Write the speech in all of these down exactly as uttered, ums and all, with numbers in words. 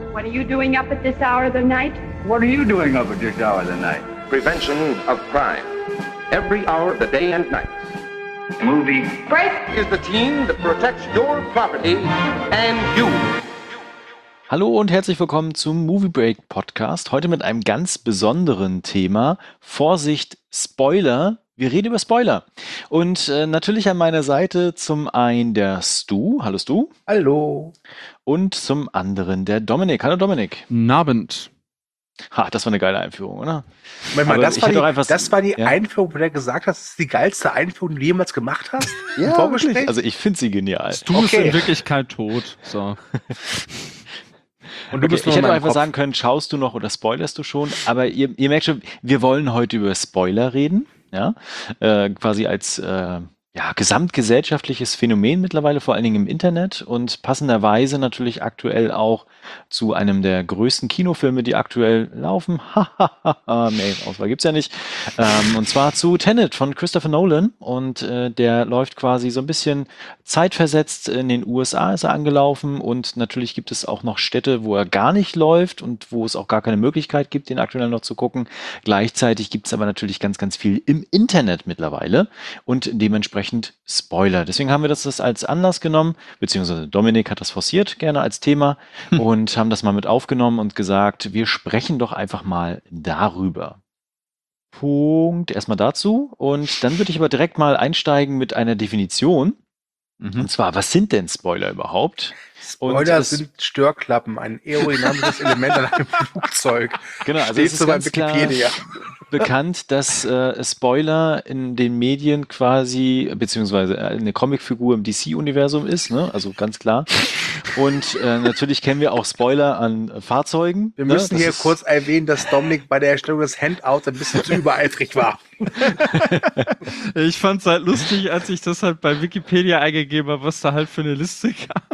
What are you doing up at this hour of the night? What are you doing up at this hour of the night? Prevention of crime. Every hour of the day and night. Movie Break! Is the team that protects your property and you. Hallo und herzlich willkommen zum Movie Break Podcast. Heute mit einem ganz besonderen Thema. Vorsicht, Spoiler. Wir reden über Spoiler. Und äh, natürlich an meiner Seite zum einen der Stu. Hallo Stu. Hallo. Und zum anderen der Dominik. Hallo Dominik. Guten Abend. Ha, das war eine geile Einführung, oder? Moment mal, Aber das, ich war hätte die, doch einfach- das war die ja? Einführung, wo du gesagt hast, das ist die geilste Einführung, die du jemals gemacht hast? Im Ja, Vorgespräch? wirklich. Also ich finde sie genial. Du bist Okay. in Wirklichkeit tot. So. Und du Okay, bist ich nur in hätte meinem einfach Kopf. sagen können, schaust du noch oder spoilerst du schon? Aber ihr, ihr merkt schon, wir wollen heute über Spoiler reden, ja, äh, quasi als äh, ja, gesamtgesellschaftliches Phänomen mittlerweile, vor allen Dingen im Internet und passenderweise natürlich aktuell auch zu einem der größten Kinofilme, die aktuell laufen. Hahaha, nee, Auswahl gibt's ja nicht. Ähm, und zwar zu Tenet von Christopher Nolan und äh, der läuft quasi so ein bisschen zeitversetzt. In den U S A ist er angelaufen und natürlich gibt es auch noch Städte, wo er gar nicht läuft und wo es auch gar keine Möglichkeit gibt, den aktuell noch zu gucken. Gleichzeitig gibt es aber natürlich ganz, ganz viel im Internet mittlerweile und dementsprechend Spoiler. Deswegen haben wir das, das als Anlass genommen, beziehungsweise Dominik hat das forciert gerne als Thema und haben das mal mit aufgenommen und gesagt, wir sprechen doch einfach mal darüber. Punkt erstmal dazu und dann würde ich aber direkt mal einsteigen mit einer Definition. Mhm. Und zwar, was sind denn Spoiler überhaupt? Und Spoiler es- sind Störklappen, ein aerodynamisches Element an einem Flugzeug. Genau, also Steht es ist so bei ganz klar Wikipedia. bekannt, dass äh, Spoiler in den Medien quasi, beziehungsweise eine Comicfigur im D C-Universum ist, ne? Also ganz klar. Und äh, natürlich kennen wir auch Spoiler an äh, Fahrzeugen. Wir ne? müssen Das hier ist- kurz erwähnen, dass Dominik bei der Erstellung des Handouts ein bisschen zu übereifrig war. Ich fand's halt lustig, als ich das halt bei Wikipedia eingegeben habe, was da halt für eine Liste gab.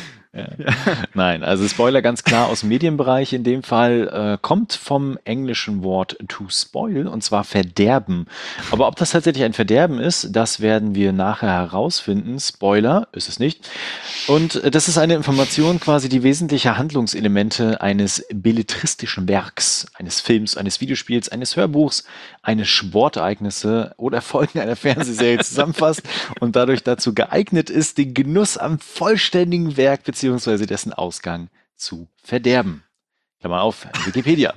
Nein, also Spoiler ganz klar aus dem Medienbereich in dem Fall, äh, kommt vom englischen Wort to spoil und zwar verderben. Aber ob das tatsächlich ein Verderben ist, das werden wir nachher herausfinden. Spoiler ist es nicht. Und äh, das ist eine Information quasi, die wesentliche Handlungselemente eines belletristischen Werks, eines Films, eines Videospiels, eines Hörbuchs, eines Sportereignisse oder Folgen einer Fernsehserie zusammenfasst und dadurch dazu geeignet ist, den Genuss am vollständigen Werk beziehungsweise dessen Ausgang zu verderben. Klammer auf, Wikipedia.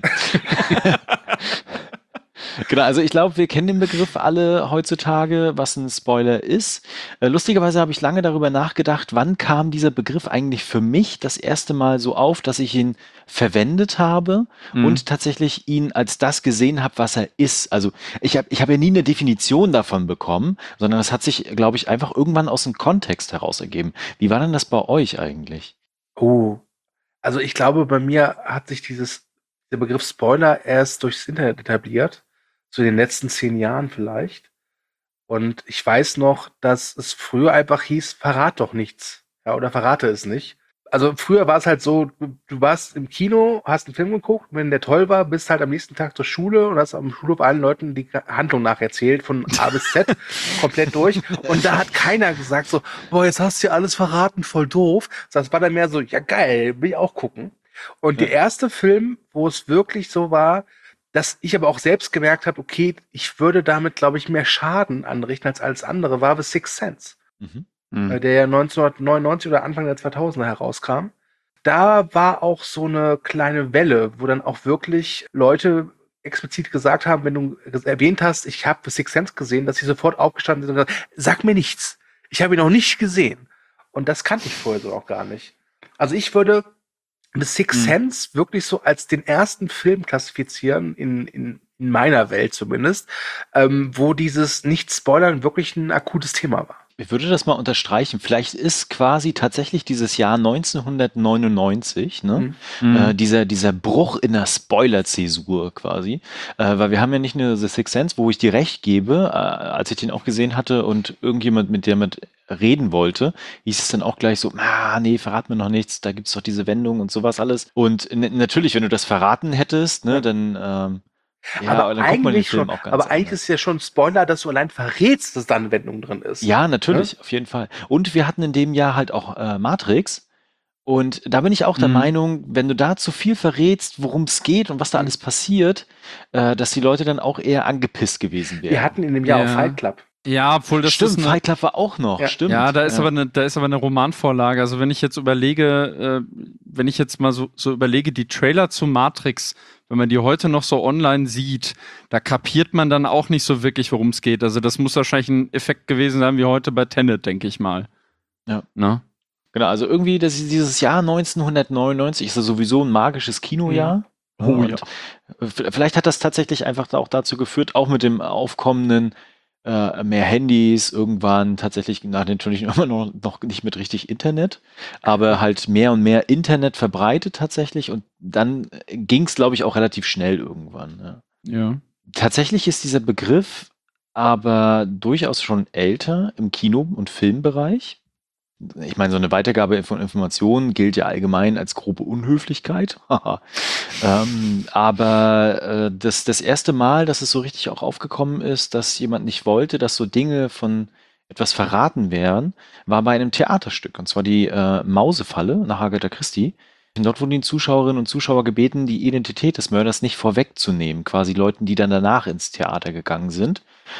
Genau, also ich glaube, wir kennen den Begriff alle heutzutage, was ein Spoiler ist. Äh, lustigerweise habe ich lange darüber nachgedacht, wann kam dieser Begriff eigentlich für mich das erste Mal so auf, dass ich ihn verwendet habe Mhm. und tatsächlich ihn als das gesehen habe, was er ist. Also ich habe ich hab ja nie eine Definition davon bekommen, sondern das hat sich, glaube ich, einfach irgendwann aus dem Kontext heraus ergeben. Wie war denn das bei euch eigentlich? Oh, also ich glaube, bei mir hat sich dieses, der Begriff Spoiler erst durchs Internet etabliert, so in den letzten zehn Jahren vielleicht. Und ich weiß noch, dass es früher einfach hieß, verrat doch nichts. Ja, oder verrate es nicht. Also früher war es halt so, du, du warst im Kino, hast einen Film geguckt, wenn der toll war, bist halt am nächsten Tag zur Schule und hast am Schulhof allen Leuten die Handlung nacherzählt, von A bis Z, komplett durch. Und da hat keiner gesagt so, boah, jetzt hast du ja alles verraten, voll doof. Das war dann mehr so, ja geil, will ich auch gucken. Und Ja. der erste Film, wo es wirklich so war, dass ich aber auch selbst gemerkt habe, okay, ich würde damit, glaube ich, mehr Schaden anrichten als alles andere, war The Sixth Sense, Mhm. äh, der ja neunzehnhundertneunundneunzig oder Anfang der zweitausender herauskam. Da war auch so eine kleine Welle, wo dann auch wirklich Leute explizit gesagt haben, wenn du ges- erwähnt hast, ich habe The Sixth Sense gesehen, dass sie sofort aufgestanden sind und gesagt, sag mir nichts. Ich habe ihn noch nicht gesehen. Und das kannte ich vorher so auch gar nicht. Also ich würde The Sixth Mhm. Sense wirklich so als den ersten Film klassifizieren, in, in, in meiner Welt zumindest, ähm, wo dieses Nicht-Spoilern wirklich ein akutes Thema war. Ich würde das mal unterstreichen. Vielleicht ist quasi tatsächlich dieses Jahr neunzehnhundertneunundneunzig, ne? Mhm. Äh, dieser, dieser Bruch in der Spoiler-Zäsur quasi. Äh, weil wir haben ja nicht nur The Sixth Sense, wo ich dir recht gebe, äh, als ich den auch gesehen hatte und irgendjemand mit der mit reden wollte, hieß es dann auch gleich so, ah, nee, verrat mir noch nichts, da gibt's doch diese Wendung und sowas alles. Und n- natürlich, wenn du das verraten hättest, ne, dann, ähm, ja, aber dann guckt man den eigentlich Film schon, auch ganz aber eigentlich anders. ist ja schon ein Spoiler, dass du allein verrätst, dass da eine Wendung drin ist. Ja, natürlich, auf jeden Fall. Und wir hatten in dem Jahr halt auch äh, Matrix. Und da bin ich auch der Mhm. Meinung, wenn du da zu viel verrätst, worum es geht und was da alles passiert, äh, dass die Leute dann auch eher angepisst gewesen wären. Wir hatten in dem Jahr Ja. auch Fight Club. Ja, obwohl das Stimmt, ist eine, Fight Club war auch noch, Ja. stimmt. ja, da ist aber eine, da ist aber eine Romanvorlage. Also wenn ich jetzt überlege, äh, wenn ich jetzt mal so, so überlege, die Trailer zu Matrix, wenn man die heute noch so online sieht, da kapiert man dann auch nicht so wirklich, worum es geht. Also das muss wahrscheinlich ein Effekt gewesen sein wie heute bei Tenet, denke ich mal. Ja. Ne? Genau, also irgendwie das, dieses Jahr neunzehnhundertneunundneunzig ist ja sowieso ein magisches Kinojahr. Oh Und ja. v- Vielleicht hat das tatsächlich einfach auch dazu geführt, auch mit dem aufkommenden äh, mehr Handys, irgendwann tatsächlich nach natürlich immer noch, noch nicht mit richtig Internet, aber halt mehr und mehr Internet verbreitet tatsächlich und dann ging es, glaube ich, auch relativ schnell irgendwann. Ja. Ja. Tatsächlich ist dieser Begriff aber durchaus schon älter im Kino- und Filmbereich. Ich meine, so eine Weitergabe von Informationen gilt ja allgemein als grobe Unhöflichkeit. Haha. ähm, aber äh, das, das erste Mal, dass es so richtig auch aufgekommen ist, dass jemand nicht wollte, dass so Dinge von etwas verraten werden, war bei einem Theaterstück. Und zwar die äh, Mausefalle nach Agatha Christie. Und dort wurden die Zuschauerinnen und Zuschauer gebeten, die Identität des Mörders nicht vorwegzunehmen. Quasi Leuten, die dann danach ins Theater gegangen sind.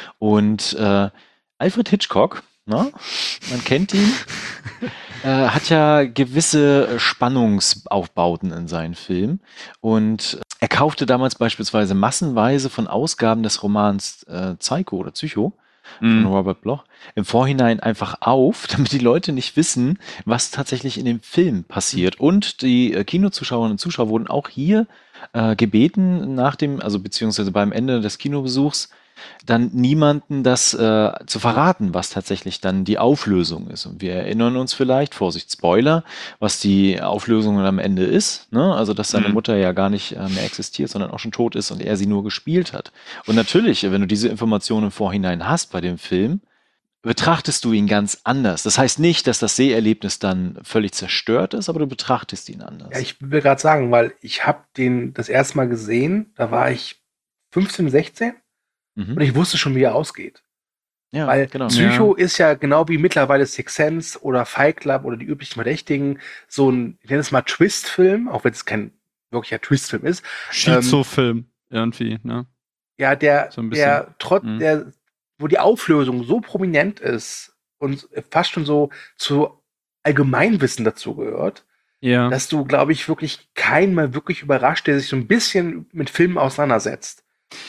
Und äh, Alfred Hitchcock, na, man kennt ihn, äh, hat ja gewisse Spannungsaufbauten in seinen Filmen. Und er kaufte damals beispielsweise massenweise von Ausgaben des Romans äh, Psycho oder Psycho von Mhm. Robert Bloch im Vorhinein einfach auf, damit die Leute nicht wissen, was tatsächlich in dem Film passiert. Und die äh, Kinozuschauerinnen und Zuschauer wurden auch hier äh, gebeten, nach dem, also beziehungsweise beim Ende des Kinobesuchs, dann niemanden das äh, zu verraten, was tatsächlich dann die Auflösung ist. Und wir erinnern uns vielleicht, Vorsicht, Spoiler, was die Auflösung am Ende ist. Ne? Also, dass seine Mhm. Mutter ja gar nicht äh, mehr existiert, sondern auch schon tot ist und er sie nur gespielt hat. Und natürlich, wenn du diese Informationen im Vorhinein hast bei dem Film, betrachtest du ihn ganz anders. Das heißt nicht, dass das Seherlebnis dann völlig zerstört ist, aber du betrachtest ihn anders. Ja, ich will gerade sagen, weil ich habe den das erste Mal gesehen, da war ich fünfzehn, sechzehn Mhm. und ich wusste schon, wie er ausgeht. Ja, Weil genau. Psycho ist ja genau wie mittlerweile Sixth Sense oder Fight Club oder die üblichen Verdächtigen so ein, ich nenne es mal Twist-Film, auch wenn es kein wirklicher Twist-Film ist. Schizo-Film irgendwie, ne? Ja, der, So ein bisschen. der trotz Mhm. der, wo die Auflösung so prominent ist und fast schon so zu Allgemeinwissen dazu gehört, Ja. dass du, glaube ich, wirklich keinen mal wirklich überrascht, der sich so ein bisschen mit Filmen auseinandersetzt.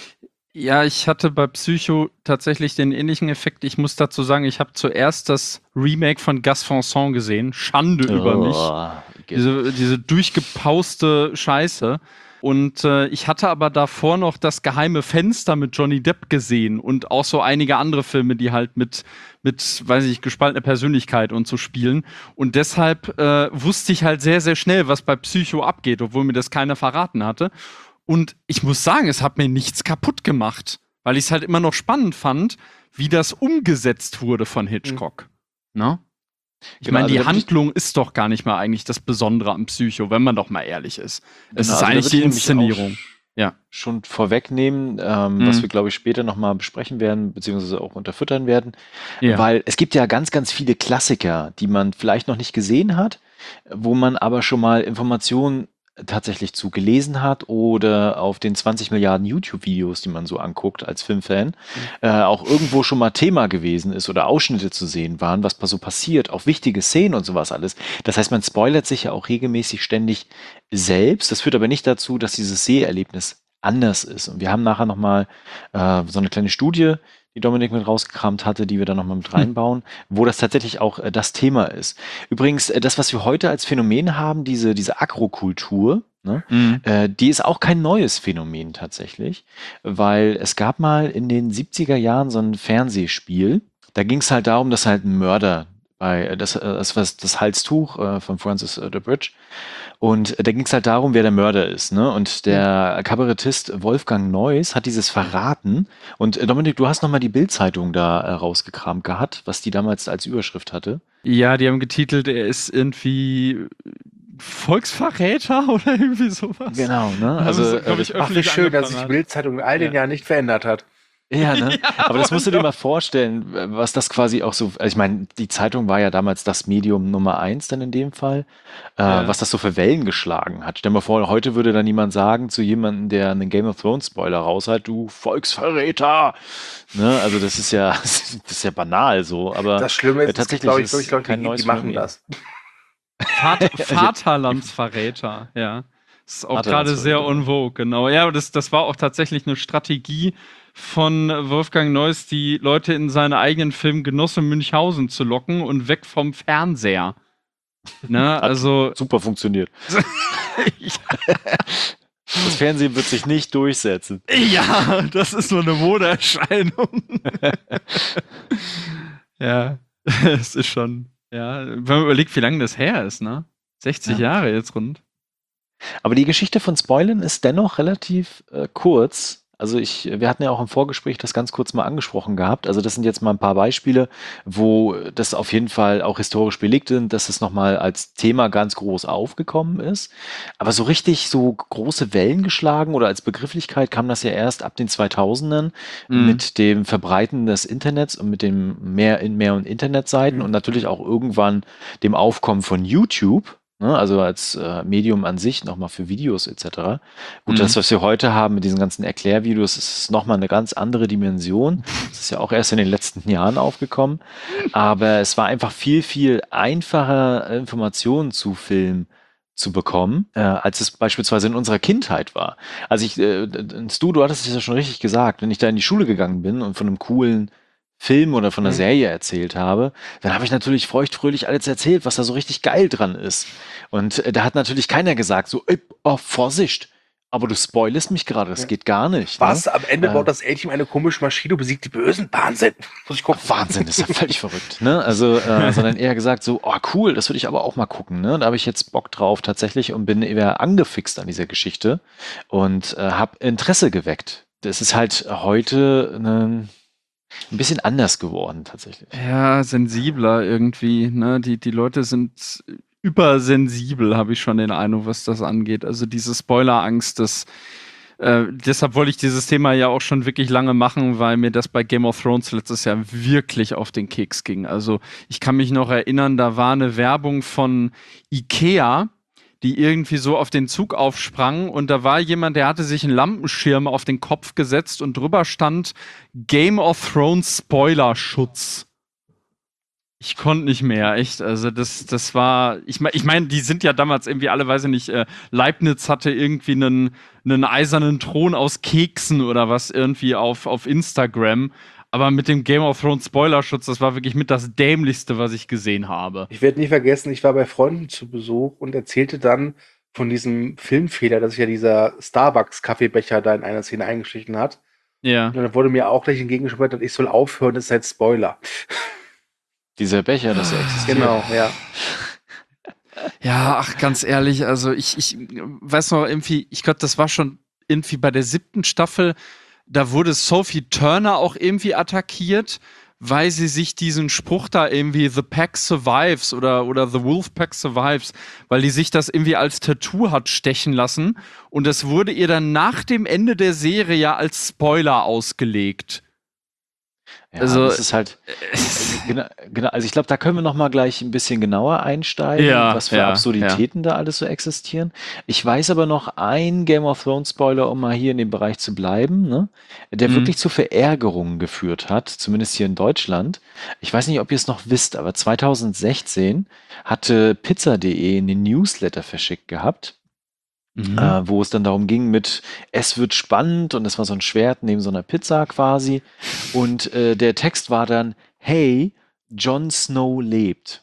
Ja, ich hatte bei Psycho tatsächlich den ähnlichen Effekt. Ich muss dazu sagen, ich habe zuerst das Remake von Gus Van Sant gesehen. Schande über mich. Oh, ge- Diese, diese durchgepauste Scheiße. Und äh, ich hatte aber davor noch das geheime Fenster mit Johnny Depp gesehen und auch so einige andere Filme, die halt mit, mit, weiß ich, gespaltener Persönlichkeit und so spielen. Und deshalb äh, wusste ich halt sehr, sehr schnell, was bei Psycho abgeht, obwohl mir das keiner verraten hatte. Und ich muss sagen, es hat mir nichts kaputt gemacht, weil ich es halt immer noch spannend fand, wie das umgesetzt wurde von Hitchcock. Ne? Ich Genau, meine, also die da würd ich- Handlung ist doch gar nicht mal eigentlich das Besondere am Psycho, wenn man doch mal ehrlich ist. Es Genau, ist also da eigentlich würd die ich nämlich Inszenierung. auch Ja. schon vorwegnehmen, ähm, Mhm. was wir, glaube ich, später nochmal besprechen werden, beziehungsweise auch unterfüttern werden. Ja. Weil es gibt ja ganz, ganz viele Klassiker, die man vielleicht noch nicht gesehen hat, wo man aber schon mal Informationen tatsächlich zu gelesen hat oder auf den zwanzig Milliarden YouTube-Videos, die man so anguckt als Filmfan, äh, auch irgendwo schon mal Thema gewesen ist oder Ausschnitte zu sehen waren, was so passiert, auch wichtige Szenen und sowas alles. Das heißt, man spoilert sich ja auch regelmäßig ständig selbst. Das führt aber nicht dazu, dass dieses Seherlebnis anders ist. Und wir haben nachher nochmal äh, so eine kleine Studie, die Dominik mit rausgekramt hatte, die wir dann nochmal mit reinbauen, wo das tatsächlich auch äh, das Thema ist. Übrigens, äh, das, was wir heute als Phänomen haben, diese, diese Agrokultur, ne, Mhm. äh, die ist auch kein neues Phänomen tatsächlich, weil es gab mal in den siebziger Jahren so ein Fernsehspiel, da ging es halt darum, dass halt ein Mörder bei, äh, das, äh, das war das Halstuch äh, von Francis äh, DeBridge, und äh, da ging es halt darum, wer der Mörder ist, ne? Und der Kabarettist Wolfgang Neuss hat dieses verraten. Und äh, Dominik, du hast nochmal die Bild-Zeitung da äh, rausgekramt gehabt, was die damals als Überschrift hatte. Ja, die haben getitelt, er ist irgendwie Volksverräter oder irgendwie sowas. Genau, ne? Haben Also sie, äh, glaub ich, das- Ach, wie öffentlich schön, dass sich die angeprangert. Bildzeitung in all den Ja. Jahren nicht verändert hat. Ja, ne? Ja, Aber das musst du dir und- mal vorstellen, was das quasi auch so, also ich meine, die Zeitung war ja damals das Medium Nummer eins dann in dem Fall, äh, Ja. was das so für Wellen geschlagen hat. Stell dir mal vor, heute würde dann jemand sagen zu jemandem, der einen Game of Thrones Spoiler raushat, du Volksverräter! Ne? Also das ist ja, das ist ja banal so, aber Das Schlimme äh, ist, es gibt, tatsächlich glaube ich, ist wirklich Leute, kein die, neues die machen Phänomen. das. Vater, Vaterlandsverräter, ja. Das ist auch gerade sehr Vaterlandsverräter. en vogue, genau. Ja, aber das, das war auch tatsächlich eine Strategie von Wolfgang Neuss, die Leute in seine eigenen Film Genosse Münchhausen zu locken und weg vom Fernseher. Ne, also. Super funktioniert. Das Fernsehen wird sich nicht durchsetzen. Ja, das ist nur eine Modeerscheinung. Ja, es ist schon, ja, wenn man überlegt, wie lange das her ist, ne? sechzig Ja. Jahre jetzt rund. Aber die Geschichte von Spoilern ist dennoch relativ äh, kurz. Also ich, wir hatten ja auch im Vorgespräch das ganz kurz mal angesprochen gehabt. Also das sind jetzt mal ein paar Beispiele, wo das auf jeden Fall auch historisch belegt sind, dass es nochmal als Thema ganz groß aufgekommen ist. Aber so richtig so große Wellen geschlagen oder als Begrifflichkeit kam das ja erst ab den zweitausendern Mhm. mit dem Verbreiten des Internets und mit dem mehr in mehr und Internetseiten Mhm. und natürlich auch irgendwann dem Aufkommen von YouTube. Ne, also als äh, Medium an sich nochmal für Videos et cetera. Gut, Mhm. das, was wir heute haben mit diesen ganzen Erklärvideos, ist nochmal eine ganz andere Dimension. Das ist ja auch erst in den letzten Jahren aufgekommen. Aber es war einfach viel, viel einfacher, Informationen zu Filmen zu bekommen, äh, als es beispielsweise in unserer Kindheit war. Also ich, äh, Stu, du hattest es ja schon richtig gesagt, wenn ich da in die Schule gegangen bin und von einem coolen Film oder von einer Mhm. Serie erzählt habe, dann habe ich natürlich feuchtfröhlich alles erzählt, was da so richtig geil dran ist. Und äh, da hat natürlich keiner gesagt, so, ey, oh, Vorsicht, aber du spoilest mich gerade, das Ja. geht gar nicht. Was? Ne? Am Ende Äh, baut das Alien eine komische Maschine und besiegt die Bösen? Wahnsinn! Muss ich gucken. Wahnsinn, das ist ja völlig verrückt. Ne? Also, äh, sondern eher gesagt so, oh cool, das würde ich aber auch mal gucken. Ne? Da habe ich jetzt Bock drauf tatsächlich und bin eher angefixt an dieser Geschichte und äh, habe Interesse geweckt. Das ist halt heute ne, ein bisschen anders geworden tatsächlich. Ja, sensibler irgendwie, ne? Die, die Leute sind übersensibel, habe ich schon den Eindruck, was das angeht. Also diese Spoilerangst, das äh, deshalb wollte ich dieses Thema ja auch schon wirklich lange machen, weil mir das bei Game of Thrones letztes Jahr wirklich auf den Keks ging. Also ich kann mich noch erinnern, da war eine Werbung von Ikea, die irgendwie so auf den Zug aufsprang und da war jemand, der hatte sich einen Lampenschirm auf den Kopf gesetzt und drüber stand Game of Thrones Spoilerschutz. Ich konnte nicht mehr, echt. Also das, das war, ich meine, ich mein, die sind ja damals irgendwie alle, weiß ich nicht, äh, Leibniz hatte irgendwie einen, einen eisernen Thron aus Keksen oder was irgendwie auf, auf Instagram. Aber mit dem Game of Thrones Spoilerschutz, das war wirklich mit das Dämlichste, was ich gesehen habe. Ich werde nie vergessen, ich war bei Freunden zu Besuch und erzählte dann von diesem Filmfehler, dass sich ja dieser Starbucks-Kaffeebecher da in einer Szene eingeschlichen hat. Ja. Und dann wurde mir auch gleich entgegengeschmettert, ich soll aufhören, das ist halt Spoiler. Dieser Becher, das ja existiert. Genau, ja. Ja, ach, ganz ehrlich, also ich, ich weiß noch irgendwie, ich glaube, das war schon irgendwie bei der siebten Staffel, da wurde Sophie Turner auch irgendwie attackiert, weil sie sich diesen Spruch da irgendwie The Pack Survives oder, oder The Wolf Pack Survives, weil die sich das irgendwie als Tattoo hat stechen lassen und das wurde ihr dann nach dem Ende der Serie ja als Spoiler ausgelegt. Ja, Also, das ist halt, genau, genau, also ich glaube, da können wir noch mal gleich ein bisschen genauer einsteigen, Ja, was für ja, Absurditäten da alles so existieren. Ich weiß aber noch ein Game of Thrones Spoiler, um mal hier in dem Bereich zu bleiben, ne, der Mhm. wirklich zu Verärgerungen geführt hat, zumindest hier in Deutschland. Ich weiß nicht, ob ihr es noch wisst, aber zweitausendsechzehn hatte pizza punkt de einen Newsletter verschickt gehabt. Mhm. Äh, wo es dann darum ging mit, es wird spannend und es war so ein Schwert neben so einer Pizza quasi und äh, der Text war dann, hey, Jon Snow lebt.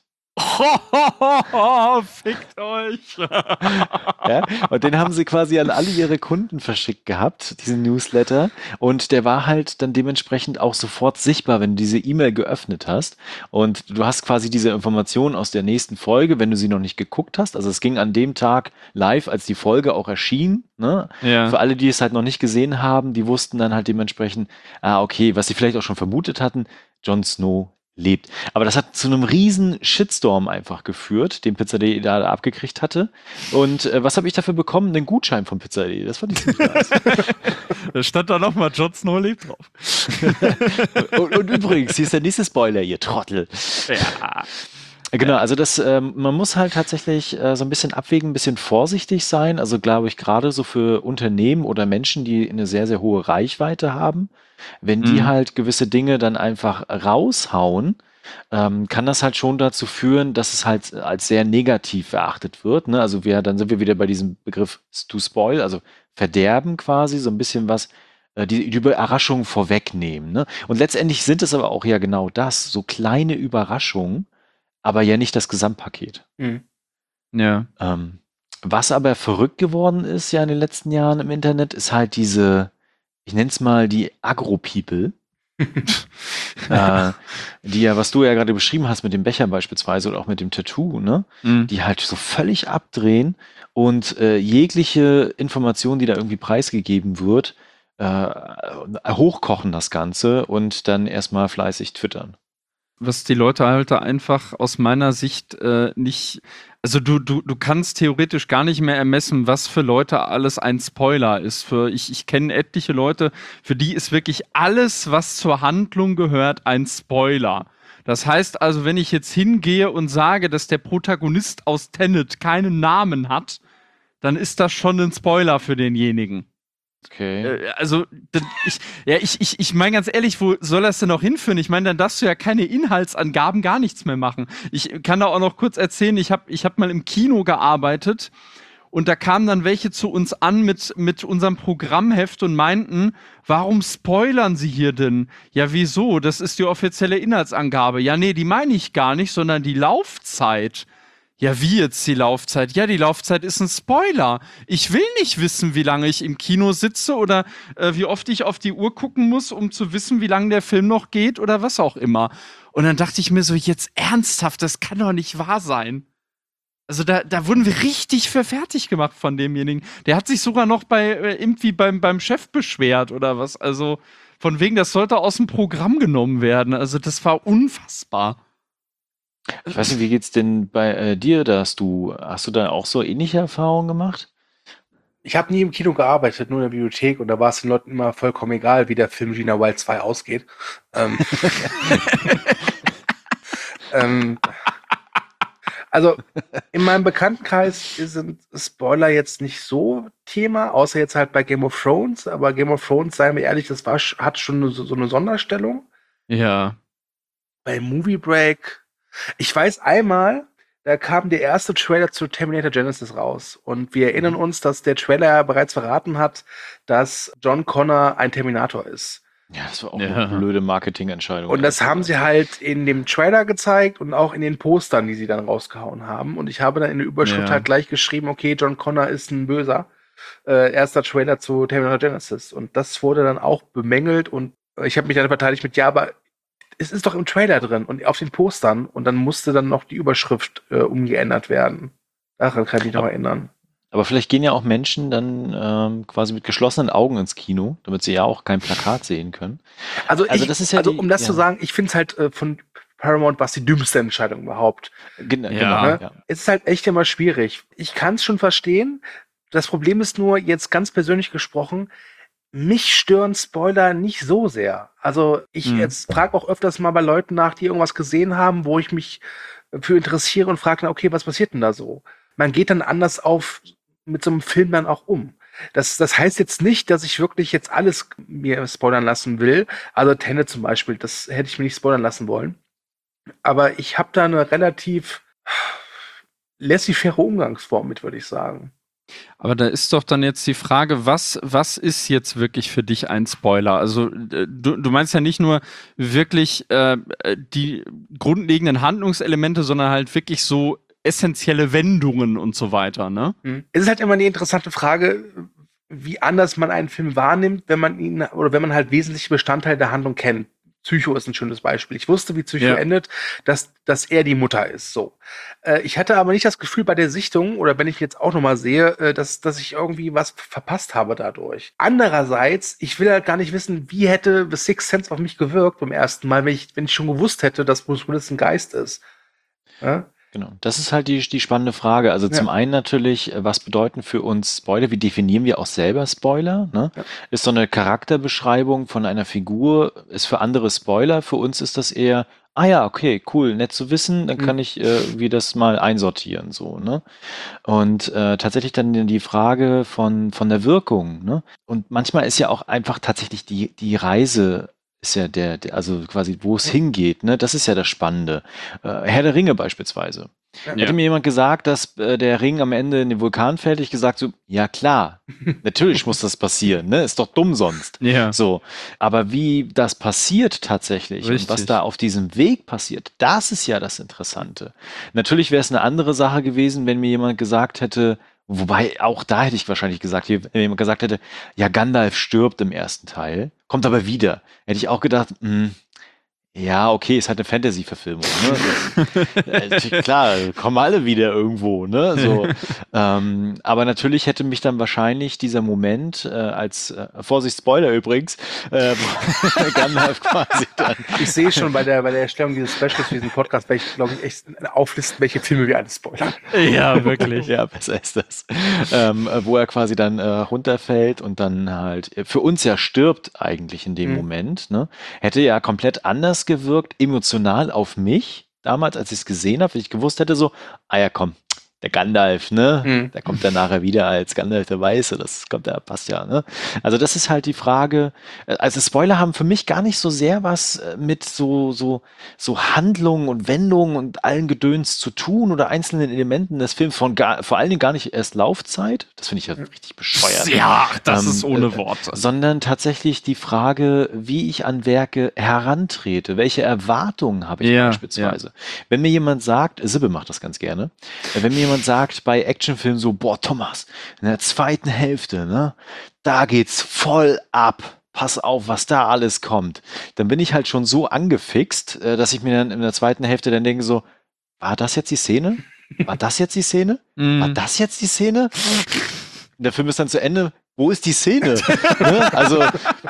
Fickt euch! Ja? Und den haben sie quasi an alle ihre Kunden verschickt gehabt, diesen Newsletter. Und der war halt dann dementsprechend auch sofort sichtbar, wenn du diese E-Mail geöffnet hast. Und du hast quasi diese Informationen aus der nächsten Folge, wenn du sie noch nicht geguckt hast. Also es ging an dem Tag live, als die Folge auch erschien. Ne? Ja. Für alle, die es halt noch nicht gesehen haben, die wussten dann halt dementsprechend, ah, okay, was sie vielleicht auch schon vermutet hatten, Jon Snow lebt. Aber das hat zu einem riesen Shitstorm einfach geführt, den Pizza.de da abgekriegt hatte. Und äh, was habe ich dafür bekommen? Einen Gutschein von Pizza.de. Das fand ich ziemlich nice. Da stand da nochmal Jon Snow lebt drauf. und, und übrigens, hier ist der nächste Spoiler, ihr Trottel. Ja. Genau, also das, ähm, man muss halt tatsächlich äh, so ein bisschen abwägen, ein bisschen vorsichtig sein. Also glaube ich, gerade so für Unternehmen oder Menschen, die eine sehr, sehr hohe Reichweite haben, wenn die Mhm. halt gewisse Dinge dann einfach raushauen, ähm, kann das halt schon dazu führen, dass es halt als sehr negativ erachtet wird. Ne? Also wir, dann sind wir wieder bei diesem Begriff to spoil, also verderben quasi, so ein bisschen was, äh, die, die Überraschungen vorwegnehmen. Ne? Und letztendlich sind es aber auch ja genau das, so kleine Überraschungen, aber ja nicht das Gesamtpaket. Mhm. Ja. Ähm, was aber verrückt geworden ist ja in den letzten Jahren im Internet, ist halt diese, ich nenne es mal die Agro-People, äh, die ja, was du ja gerade beschrieben hast mit dem Becher beispielsweise oder auch mit dem Tattoo, ne? Mhm. Die halt so völlig abdrehen und äh, jegliche Information, die da irgendwie preisgegeben wird, äh, hochkochen das Ganze und dann erstmal fleißig twittern. Was die Leute halt da einfach aus meiner Sicht äh, nicht, also du, du, du kannst theoretisch gar nicht mehr ermessen, was für Leute alles ein Spoiler ist. Für, ich ich kenne etliche Leute, für die ist wirklich alles, was zur Handlung gehört, ein Spoiler. Das heißt also, wenn ich jetzt hingehe und sage, dass der Protagonist aus Tenet keinen Namen hat, dann ist das schon ein Spoiler für denjenigen. Okay. Äh, Also, dann- ich, ja, ich, ich, ich meine ganz ehrlich, wo soll das denn noch hinführen? Ich meine, dann darfst du ja keine Inhaltsangaben, gar nichts mehr machen. Ich kann da auch noch kurz erzählen, ich habe ich hab mal im Kino gearbeitet und da kamen dann welche zu uns an mit, mit unserem Programmheft und meinten, warum spoilern Sie hier denn? Ja, wieso? Das ist die offizielle Inhaltsangabe. Ja, nee, die meine ich gar nicht, sondern die Laufzeit. Ja, wie jetzt die Laufzeit? Ja, die Laufzeit ist ein Spoiler. Ich will nicht wissen, wie lange ich im Kino sitze oder äh, wie oft ich auf die Uhr gucken muss, um zu wissen, wie lange der Film noch geht oder was auch immer. Und dann dachte ich mir so, jetzt ernsthaft, das kann doch nicht wahr sein. Also da, da wurden wir richtig für fertig gemacht von demjenigen. Der hat sich sogar noch bei äh, irgendwie beim, beim Chef beschwert oder was. Also von wegen, das sollte aus dem Programm genommen werden. Also das war unfassbar. Ich weiß nicht, wie geht's denn bei äh, dir, da hast du, hast du da auch so ähnliche Erfahrungen gemacht? Ich habe nie im Kino gearbeitet, nur in der Bibliothek, und da war es den Leuten immer vollkommen egal, wie der Film Gina Wild zwei ausgeht. Ähm, ähm, also in meinem Bekanntenkreis sind Spoiler jetzt nicht so Thema, außer jetzt halt bei Game of Thrones. Aber Game of Thrones, seien wir ehrlich, das war, hat schon so, so eine Sonderstellung. Ja. Bei Movie Break, ich weiß einmal, da kam der erste Trailer zu Terminator Genesis raus. Und wir erinnern uns, dass der Trailer bereits verraten hat, dass John Connor ein Terminator ist. Ja, das war auch Ja. eine blöde Marketingentscheidung. Und das haben sie halt in dem Trailer gezeigt und auch in den Postern, die sie dann rausgehauen haben. Und ich habe dann in der Überschrift Ja. halt gleich geschrieben, okay, John Connor ist ein Böser. Äh, erster Trailer zu Terminator Genesis. Und das wurde dann auch bemängelt und ich habe mich dann verteidigt mit, ja, aber es ist doch im Trailer drin und auf den Postern, und dann musste dann noch die Überschrift äh, umgeändert werden. Daran kann ich mich noch erinnern. Aber vielleicht gehen ja auch Menschen dann ähm, quasi mit geschlossenen Augen ins Kino, damit sie ja auch kein Plakat sehen können. Also, Also ich, das ist ja also die- um das ja. zu sagen, ich finde es halt äh, von Paramount was die dümmste Entscheidung überhaupt. Gen Ja. Genau, Ne? ja. Es ist halt echt immer schwierig. Ich kann es schon verstehen. Das Problem ist nur, jetzt ganz persönlich gesprochen, mich stören Spoiler nicht so sehr. Also ich Hm. jetzt frage auch öfters mal bei Leuten nach, die irgendwas gesehen haben, wo ich mich für interessiere und frage dann, okay, was passiert denn da so? Man geht dann anders auf mit so einem Film dann auch um. Das, das heißt jetzt nicht, dass ich wirklich jetzt alles mir spoilern lassen will. Also Tenet zum Beispiel, das hätte ich mir nicht spoilern lassen wollen. Aber ich habe da eine relativ laissez-faire Umgangsform mit, würde ich sagen. Aber da ist doch dann jetzt die Frage, was, was ist jetzt wirklich für dich ein Spoiler? Also äh, du, du meinst ja nicht nur wirklich äh, die grundlegenden Handlungselemente, sondern halt wirklich so essentielle Wendungen und so weiter, ne? Hm. Es ist halt immer die interessante Frage, wie anders man einen Film wahrnimmt, wenn man ihn oder wenn man halt wesentliche Bestandteile der Handlung kennt. Psycho ist ein schönes Beispiel. Ich wusste, wie Psycho Ja. endet, dass, dass er die Mutter ist. So. Äh, ich hatte aber nicht das Gefühl bei der Sichtung, oder wenn ich jetzt auch nochmal sehe, äh, dass, dass ich irgendwie was verpasst habe dadurch. Andererseits, ich will halt gar nicht wissen, wie hätte The Sixth Sense auf mich gewirkt beim ersten Mal, wenn ich, wenn ich schon gewusst hätte, dass Bruce Willis ein Geist ist. Ja? Genau, das ist halt die, die spannende Frage. Also Ja. zum einen natürlich, äh, was bedeuten für uns Spoiler? Wie definieren wir auch selber Spoiler? Ne? Ja. Ist so eine Charakterbeschreibung von einer Figur, ist für andere Spoiler. Für uns ist das eher, ah ja, okay, cool, nett zu wissen, dann Mhm. kann ich äh, wie das mal einsortieren. So, ne? Und äh, tatsächlich dann die Frage von, von der Wirkung. Ne? Und manchmal ist ja auch einfach tatsächlich die, die Reise ist ja der, der, also quasi, wo es hingeht, ne? Das ist ja das Spannende. Äh, Herr der Ringe beispielsweise. Ja. Hätte mir jemand gesagt, dass äh, der Ring am Ende in den Vulkan fällt, hätte ich gesagt so, ja klar, natürlich muss das passieren, ne? Ist doch dumm sonst. Ja. So, aber wie das passiert tatsächlich und was Richtig. da auf diesem Weg passiert, das ist ja das Interessante. Natürlich wäre es eine andere Sache gewesen, wenn mir jemand gesagt hätte, wobei auch da hätte ich wahrscheinlich gesagt, wenn mir jemand gesagt hätte, ja, Gandalf stirbt im ersten Teil, kommt aber wieder. Hätte ich auch gedacht, mh, ja, okay, ist halt eine Fantasy-Verfilmung. Ne? Das, äh, klar, kommen alle wieder irgendwo. Ne? So, ähm, aber natürlich hätte mich dann wahrscheinlich dieser Moment, äh, als, äh, Vorsicht, Spoiler übrigens, äh, Gandalf quasi dann. Ich sehe schon bei der, bei der Erstellung dieses Specials für diesen Podcast, werde ich, glaube ich, echt auflisten, welche Filme wir alles spoilern. Ja, wirklich. Ja, besser ist das. Ähm, äh, wo er quasi dann äh, runterfällt und dann halt äh, für uns ja stirbt eigentlich in dem Mhm. Moment. Ne? Hätte ja komplett anders gewirkt, emotional auf mich, damals, als ich es gesehen habe, wenn ich gewusst hätte, so, ah ja, komm, der Gandalf, ne? Mhm. Der kommt dann nachher wieder als Gandalf der Weiße, das kommt ja, passt ja, ne? Also das ist halt die Frage, äh, also Spoiler haben für mich gar nicht so sehr was äh, mit so, so, so Handlungen und Wendungen und allen Gedöns zu tun oder einzelnen Elementen des Films, von gar, vor allen Dingen gar nicht erst Laufzeit, das finde ich ja richtig bescheuert. Ja, das Ähm, ist ohne äh, Worte. Sondern tatsächlich die Frage, wie ich an Werke herantrete, welche Erwartungen habe ich Ja, beispielsweise. Wenn mir jemand sagt, Sibbe macht das ganz gerne, äh, wenn mir jemand sagt bei Actionfilmen so, boah, Thomas, in der zweiten Hälfte, ne, da geht's voll ab. Pass auf, was da alles kommt. Dann bin ich halt schon so angefixt, äh, dass ich mir dann in der zweiten Hälfte dann denke so, war das jetzt die Szene? War das jetzt die Szene? War Mhm. das jetzt die Szene? Der Film ist dann zu Ende. Wo ist die Szene? Ne? Also,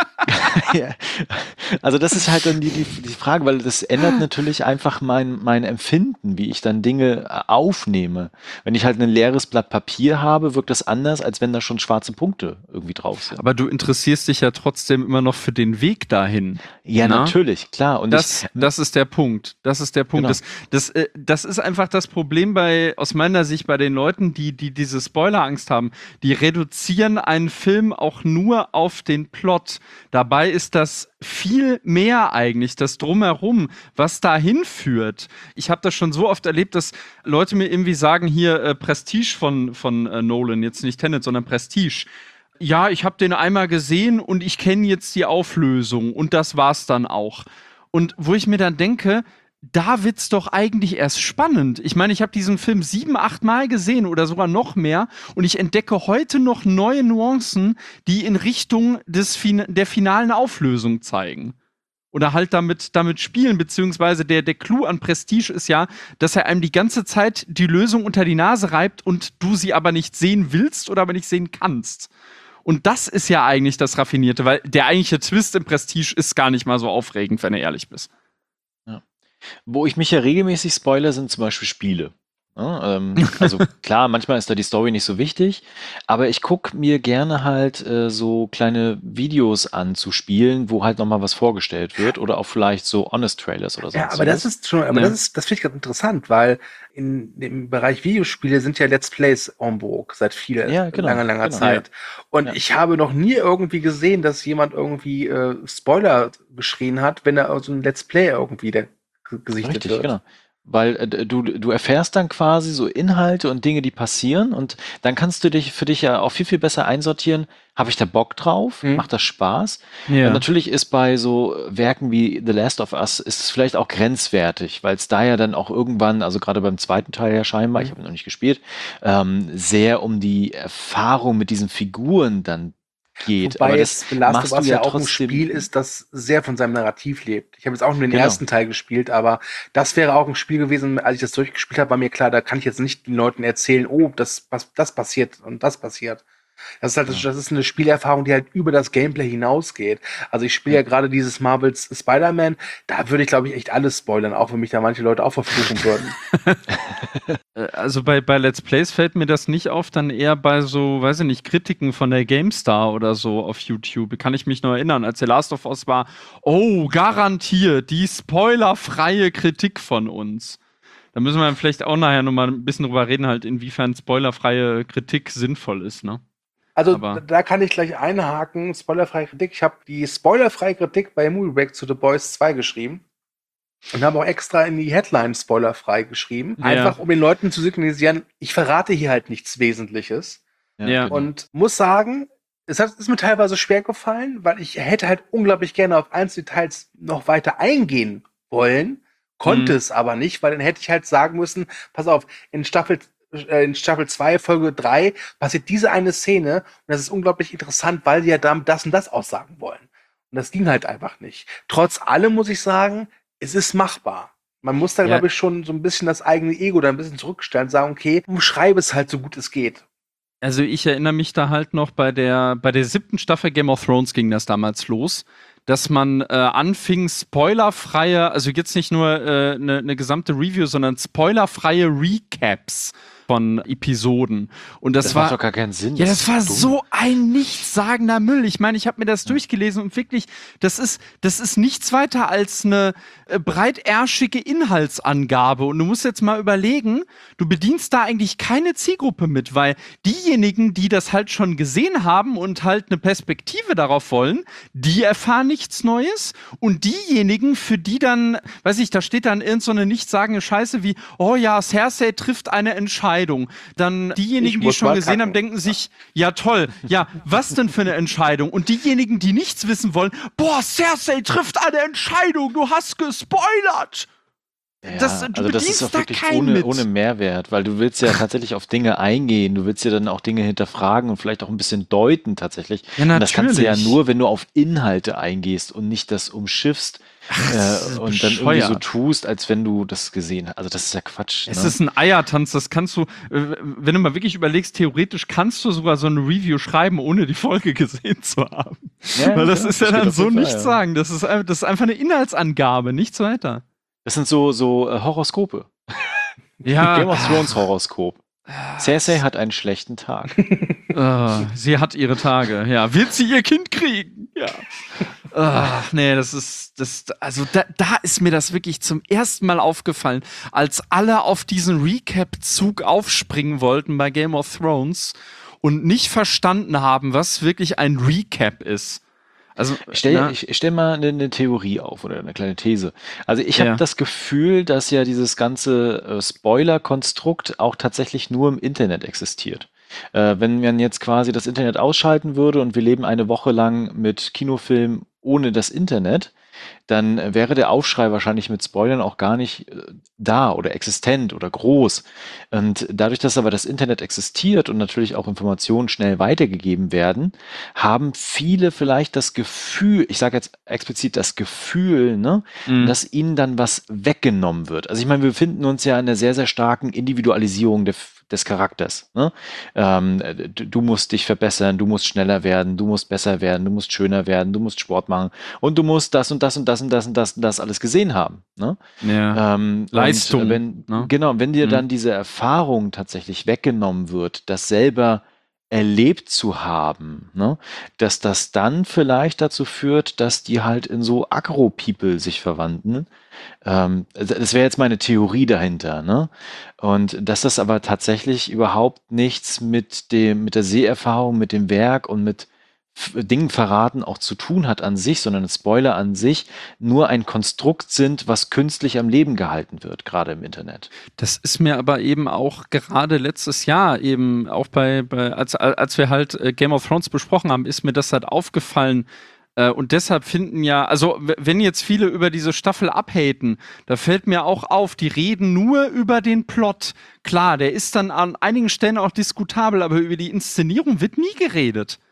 ja. Also das ist halt dann die, die, die Frage, weil das ändert natürlich einfach mein, mein Empfinden, wie ich dann Dinge äh, aufnehme. Wenn ich halt ein leeres Blatt Papier habe, wirkt das anders, als wenn da schon schwarze Punkte irgendwie drauf sind. Aber du interessierst dich ja trotzdem immer noch für den Weg dahin. Ja, Na? natürlich, klar. Und Das, ich, das ist der Punkt. Das ist der Punkt. Genau. Das, das, äh, das ist einfach das Problem bei, aus meiner Sicht, bei den Leuten, die, die diese Spoilerangst haben. Die reduzieren einen Film auch nur auf den Plot. Dabei ist das viel mehr eigentlich, das Drumherum, was dahin führt. Ich habe das schon so oft erlebt, dass Leute mir irgendwie sagen, hier äh, Prestige von, von äh, Nolan, jetzt nicht Tenet, sondern Prestige. Ja, ich habe den einmal gesehen und ich kenne jetzt die Auflösung und das war's dann auch. Und wo ich mir dann denke, da wird's doch eigentlich erst spannend. Ich meine, ich habe diesen Film sieben, acht Mal gesehen oder sogar noch mehr und ich entdecke heute noch neue Nuancen, die in Richtung des fin- der finalen Auflösung zeigen. Oder halt damit, damit spielen, beziehungsweise der, der Clou an Prestige ist ja, dass er einem die ganze Zeit die Lösung unter die Nase reibt und du sie aber nicht sehen willst oder aber nicht sehen kannst. Und das ist ja eigentlich das Raffinierte, weil der eigentliche Twist im Prestige ist gar nicht mal so aufregend, wenn du ehrlich bist. Wo ich mich ja regelmäßig spoilere, sind zum Beispiel Spiele. Ja, ähm, also klar, manchmal ist da die Story nicht so wichtig, aber ich gucke mir gerne halt äh, so kleine Videos an zu Spielen, wo halt nochmal was vorgestellt wird oder auch vielleicht so Honest-Trailers oder so. Ja, aber das ist schon, aber Ja. das ist, das finde ich ganz interessant, weil in dem Bereich Videospiele sind ja Let's Plays en vogue seit viel, Ja, genau, langer, langer genau. Zeit. Und Ja. ich habe noch nie irgendwie gesehen, dass jemand irgendwie äh, Spoiler geschrien hat, wenn er so ein Let's Play irgendwie der, g- gesichtet Richtig, wird. genau. Weil äh, du, du erfährst dann quasi so Inhalte und Dinge, die passieren und dann kannst du dich für dich ja auch viel, viel besser einsortieren. Habe ich da Bock drauf? Mhm. Macht das Spaß? Ja. Und natürlich ist bei so Werken wie The Last of Us ist es vielleicht auch grenzwertig, weil es da ja dann auch irgendwann, also gerade beim zweiten Teil ja scheinbar, ich habe ihn noch nicht gespielt, ähm, sehr um die Erfahrung mit diesen Figuren dann geht. Wobei aber jetzt das The Last machst of du Us ja ja auch ein trotzdem. Spiel ist, das sehr von seinem Narrativ lebt. Ich habe jetzt auch nur den Genau. ersten Teil gespielt, aber das wäre auch ein Spiel gewesen, als ich das durchgespielt habe, war mir klar, da kann ich jetzt nicht den Leuten erzählen, oh, das, was, das passiert und das passiert. Das ist halt, das ist eine Spielerfahrung, die halt über das Gameplay hinausgeht. Also ich spiele ja, gerade dieses Marvels Spider-Man, da würde ich, glaube ich, echt alles spoilern, auch wenn mich da manche Leute auch verfluchen würden. Äh, Also bei, bei Let's Plays fällt mir das nicht auf, dann eher bei so, weiß ich nicht, Kritiken von der GameStar oder so auf YouTube. Kann ich mich noch erinnern, als The Last of Us war, oh, garantiert, die spoilerfreie Kritik von uns. Da müssen wir vielleicht auch nachher nochmal ein bisschen drüber reden, halt, inwiefern spoilerfreie Kritik sinnvoll ist, ne? Also Aber- da, da kann ich gleich einhaken, spoilerfreie Kritik. Ich habe die spoilerfreie Kritik bei Movie Break zu The Boys zwei geschrieben und habe auch extra in die Headline spoilerfrei geschrieben, Ja. einfach um den Leuten zu signalisieren, ich verrate hier halt nichts Wesentliches. Ja. genau. Und muss sagen, es hat, ist mir teilweise schwer gefallen, weil ich hätte halt unglaublich gerne auf einzelne Details noch weiter eingehen wollen, konnte Mhm. es aber nicht, weil dann hätte ich halt sagen müssen, pass auf, in Staffel äh, in Staffel zwei, Folge drei passiert diese eine Szene und das ist unglaublich interessant, weil die ja damit das und das aussagen wollen. Und das ging halt einfach nicht. Trotz allem muss ich sagen, es ist machbar. Man muss da, Ja. glaube ich, schon so ein bisschen das eigene Ego da ein bisschen zurückstellen und sagen, okay, umschreibe es halt so gut es geht. Also ich erinnere mich da halt noch bei der, bei der siebten Staffel Game of Thrones ging das damals los, dass man äh, anfing, spoilerfreie, also jetzt nicht nur eine äh, ne, ne gesamte Review, sondern spoilerfreie Recaps von Episoden. Und das, Das war macht doch gar keinen Sinn. Ja, das ist war dumm. so ein nichtssagender Müll. Ich meine, ich habe mir das durchgelesen und wirklich, das ist, das ist nichts weiter als eine äh, breitärschige Inhaltsangabe. Und du musst jetzt mal überlegen, du bedienst da eigentlich keine Zielgruppe mit, weil diejenigen, die das halt schon gesehen haben und halt eine Perspektive darauf wollen, die erfahren nichts Neues. Und diejenigen, für die dann, weiß ich, da steht dann irgend so eine nichtssagende Scheiße wie, oh ja, Cersei trifft eine Entscheidung. Dann diejenigen, Ich die muss schon mal gesehen haben, kacken. denken sich, ja toll, ja, was denn für eine Entscheidung? Und diejenigen, die nichts wissen wollen, boah, Cersei trifft eine Entscheidung, du hast gespoilert. Ja, das- du also das ist bedienst auch da wirklich keinen ohne, mit. ohne Mehrwert, weil du willst ja tatsächlich auf Dinge eingehen, du willst ja dann auch Dinge hinterfragen und vielleicht auch ein bisschen deuten tatsächlich. Ja, Und das kannst du ja natürlich. nur, wenn du auf Inhalte eingehst und nicht das umschiffst das äh, ist und dann irgendwie so bescheuert. tust, als wenn du das gesehen hast. Also das ist ja Quatsch. Es ne? ist ein Eiertanz, das kannst du, äh, wenn du mal wirklich überlegst, theoretisch kannst du sogar so eine Review schreiben, ohne die Folge gesehen zu haben. Ja, Weil das ja, ist ja geht dann auf so jeden Fall, nichts ja. sagen. Das ist, ein- das ist einfach eine Inhaltsangabe, nichts weiter. Das sind so, so äh, Horoskope. Ja. Game of Thrones Horoskop. Cersei hat einen schlechten Tag. Ah, sie hat ihre Tage, ja. Wird sie ihr Kind kriegen? Ja. Ach, nee, das ist, das, also da, da ist mir das wirklich zum ersten Mal aufgefallen, als alle auf diesen Recap-Zug aufspringen wollten bei Game of Thrones und nicht verstanden haben, was wirklich ein Recap ist. Also, Ich stelle na, ich, ich stell mal eine, eine Theorie auf oder eine kleine These. Also ich habe Ja. das Gefühl, dass ja dieses ganze äh, Spoiler-Konstrukt auch tatsächlich nur im Internet existiert. Äh, wenn man jetzt quasi das Internet ausschalten würde und wir leben eine Woche lang mit Kinofilmen ohne das Internet, dann äh, wäre der Aufschrei wahrscheinlich mit Spoilern auch gar nicht äh, da oder existent oder groß. Und dadurch, dass aber das Internet existiert und natürlich auch Informationen schnell weitergegeben werden, haben viele vielleicht das Gefühl, ich sage jetzt explizit das Gefühl, ne, Mhm. dass ihnen dann was weggenommen wird. Also ich meine, wir befinden uns ja in einer sehr, sehr starken Individualisierung des, des Charakters. Ne? Ähm, du, du musst dich verbessern, du musst schneller werden, du musst besser werden, du musst schöner werden, du musst Sport machen und du musst das und das und das und das und das und das alles gesehen haben. Ne? ja. Ähm, Leistung, Und wenn, ne? Genau, wenn dir Mhm. dann diese Erfahrung tatsächlich weggenommen wird, das selber erlebt zu haben, ne, dass das dann vielleicht dazu führt, dass die halt in so Agro-People sich verwandeln. Ähm, das wäre jetzt meine Theorie dahinter, ne? Und dass das aber tatsächlich überhaupt nichts mit dem, mit der Seherfahrung, mit dem Werk und mit F- Dingen verraten auch zu tun hat an sich, sondern Spoiler an sich nur ein Konstrukt sind, was künstlich am Leben gehalten wird, gerade im Internet. Das ist mir aber eben auch gerade letztes Jahr eben auch bei, bei als, als wir halt äh, Game of Thrones besprochen haben, ist mir das halt aufgefallen. Äh, und deshalb finden ja, also w- wenn jetzt viele über diese Staffel abhaten, da fällt mir auch auf, die reden nur über den Plot. Klar, der ist dann an einigen Stellen auch diskutabel, aber über die Inszenierung wird nie geredet.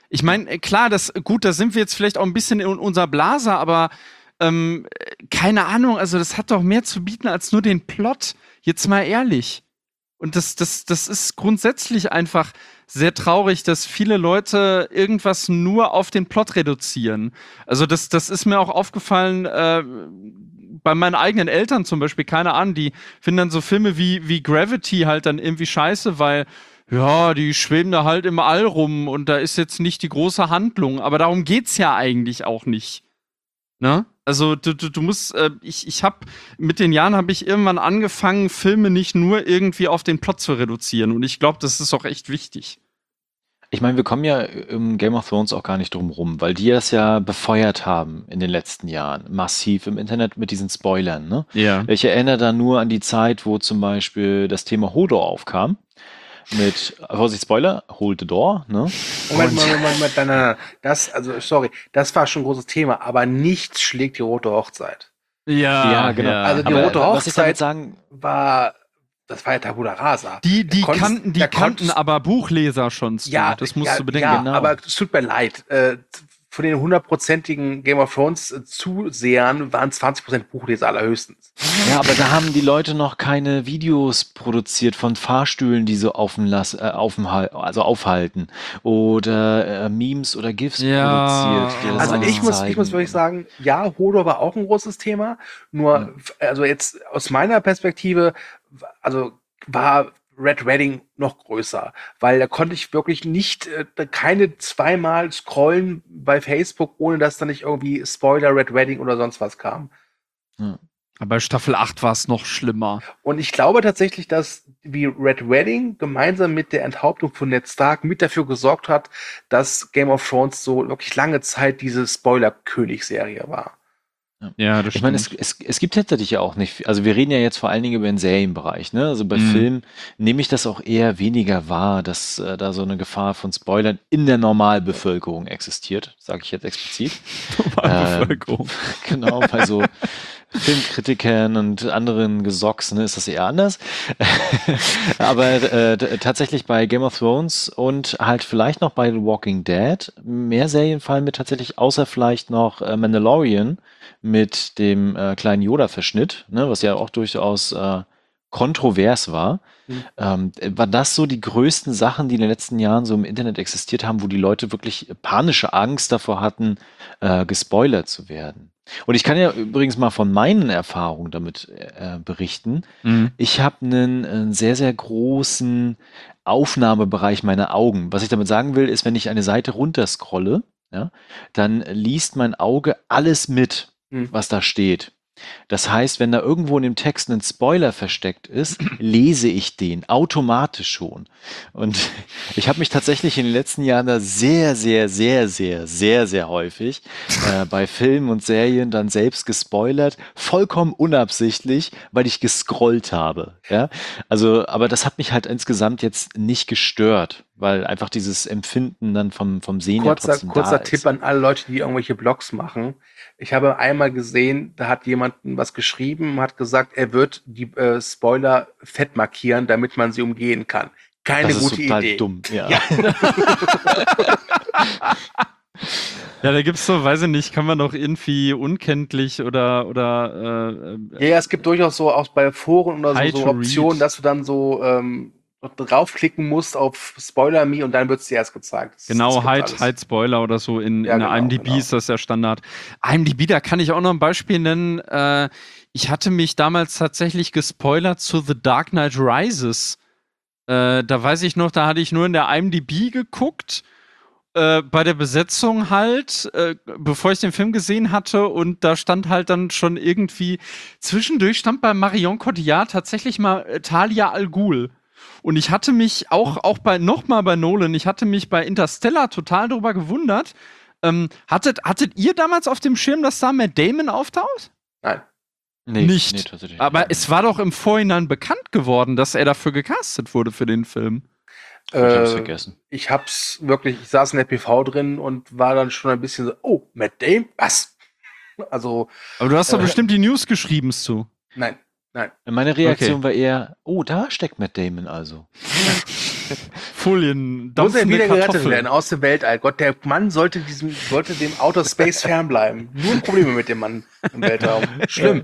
Ich meine, klar, das, gut, da sind wir jetzt vielleicht auch ein bisschen in unserer Blase, aber ähm, keine Ahnung, also das hat doch mehr zu bieten als nur den Plot. Jetzt mal ehrlich. Und das, das, das ist grundsätzlich einfach sehr traurig, dass viele Leute irgendwas nur auf den Plot reduzieren. Also das, das ist mir auch aufgefallen äh, bei meinen eigenen Eltern zum Beispiel, keine Ahnung, die finden dann so Filme wie, wie Gravity halt dann irgendwie scheiße, weil ja, die schweben da halt im All rum und da ist jetzt nicht die große Handlung, aber darum geht's ja eigentlich auch nicht. Ne? Also du, du, du musst, äh, ich, ich habe mit den Jahren habe ich irgendwann angefangen, Filme nicht nur irgendwie auf den Plot zu reduzieren und ich glaube, das ist auch echt wichtig. Ich meine, wir kommen ja im Game of Thrones auch gar nicht drum rum, weil die das ja befeuert haben in den letzten Jahren, massiv im Internet mit diesen Spoilern. Ne? Ja. Ich erinnere da nur an die Zeit, wo zum Beispiel das Thema Hodor aufkam. Mit, Vorsicht, Spoiler, hold the door, ne? Moment, Moment, Moment, Moment, nein, nein, nein. Das, also, sorry, das war schon ein großes Thema, aber nichts schlägt die Rote Hochzeit. Ja, Ja, genau. Also, die Aber Rote was ich damit Hochzeit sagen, war, das war ja Tabula Rasa. Die, die Da konntest- kannten, die da kannten konntest- aber Buchleser schon. Stu. Ja, das musst ja, du bedenken. Ja, genau. aber es tut mir leid. Äh, von den hundertprozentigen Game of Thrones äh, Zusehern waren zwanzig Prozent Buchleser allerhöchstens. ja, aber da haben die Leute noch keine Videos produziert von Fahrstühlen, die so offen lass, äh, aufenhal- also aufhalten. Oder äh, Memes oder GIFs Ja. produziert. Die das Also alles ich muss, ich zeigen. muss wirklich sagen, ja, Hodor war auch ein großes Thema. Nur, Ja. f- also jetzt aus meiner Perspektive, w- also war Red Wedding noch größer, weil da konnte ich wirklich nicht, äh, keine zweimal scrollen bei Facebook, ohne dass da nicht irgendwie Spoiler, Red Wedding oder sonst was kam. Aber bei Staffel acht war es noch schlimmer. Und ich glaube tatsächlich, dass wie Red Wedding gemeinsam mit der Enthauptung von Ned Stark mit dafür gesorgt hat, dass Game of Thrones so wirklich lange Zeit diese Spoiler-König-Serie war. Ja, das Ich meine, es, es, es gibt tatsächlich ja auch nicht, viel- also wir reden ja jetzt vor allen Dingen über den Serienbereich, ne? Also bei Mhm. Filmen nehme ich das auch eher weniger wahr, dass äh, da so eine Gefahr von Spoilern in der Normalbevölkerung existiert, sage ich jetzt explizit. Bevölkerung. Genau, bei so Filmkritikern und anderen Gesocks, ne, ist das eher anders. Aber äh, t- tatsächlich bei Game of Thrones und halt vielleicht noch bei The Walking Dead, mehr Serien fallen mir tatsächlich, außer vielleicht noch äh, Mandalorian mit dem äh, kleinen Yoda-Verschnitt, ne, was ja auch durchaus äh, kontrovers war. Mhm. Ähm, war das so die größten Sachen, die in den letzten Jahren so im Internet existiert haben, wo die Leute wirklich panische Angst davor hatten, äh, gespoilert zu werden? Und ich kann ja übrigens mal von meinen Erfahrungen damit äh, berichten. Mhm. Ich habe einen, einen sehr, sehr großen Aufnahmebereich meiner Augen. Was ich damit sagen will, ist, wenn ich eine Seite runterscrolle, ja, dann liest mein Auge alles mit, Mhm. was da steht. Das heißt, wenn da irgendwo in dem Text ein Spoiler versteckt ist, lese ich den automatisch schon. Und ich habe mich tatsächlich in den letzten Jahren da sehr, sehr, sehr, sehr, sehr, sehr häufig äh, bei Filmen und Serien dann selbst gespoilert, vollkommen unabsichtlich, weil ich gescrollt habe. Ja? Also, aber das hat mich halt insgesamt jetzt nicht gestört, weil einfach dieses Empfinden dann vom, vom Sehen ja Kurzer, trotzdem kurzer da Tipp ist. an alle Leute, die irgendwelche Blogs machen. Ich habe einmal gesehen, da hat jemand was geschrieben, hat gesagt, er wird die äh, Spoiler fett markieren, damit man sie umgehen kann. Keine Das ist gute total Idee. dumm. Ja. Ja. Ja, da gibt's so, weiß ich nicht, kann man doch irgendwie unkenntlich oder oder äh, Ja, ja, es gibt durchaus so auch bei Foren oder High so, so to Optionen, read. dass du dann so ähm, draufklicken musst auf Spoiler Me und dann wird es dir erst gezeigt. Das- das Genau, gibt's Hide, alles. Hide Spoiler oder so. In, Ja, in der genau, IMDb genau. ist das ja Standard. IMDb, da kann ich auch noch ein Beispiel nennen. Äh, ich hatte mich damals tatsächlich gespoilert zu The Dark Knight Rises. Äh, da weiß ich noch, da hatte ich nur in der IMDb geguckt. Äh, bei der Besetzung halt, äh, bevor ich den Film gesehen hatte, und da stand halt dann schon irgendwie, zwischendurch stand bei Marion Cotillard tatsächlich mal äh, Talia Al Ghul. Und ich hatte mich auch, auch bei, nochmal bei Nolan, ich hatte mich bei Interstellar total darüber gewundert. Ähm, hattet, hattet ihr damals auf dem Schirm, dass da Matt Damon auftaucht? Nein. Nee, Nicht. nee, tatsächlich Aber nicht. es war doch im Vorhinein bekannt geworden, dass er dafür gecastet wurde für den Film. Ich hab's Äh, vergessen. ich hab's wirklich, ich saß in der P V drin und war dann schon ein bisschen so, oh, Matt Damon, was? Also, Aber du hast doch Äh. bestimmt die News geschrieben, Stu. nein, nein. Meine Reaktion Okay. war eher, oh, da steckt Matt Damon also. Folien, Muss er dampfende wieder gerettet Kartoffeln. werden aus dem Weltall. Gott, der Mann sollte diesem, sollte dem Outer Space fernbleiben. Nur Probleme mit dem Mann im Weltraum. Schlimm.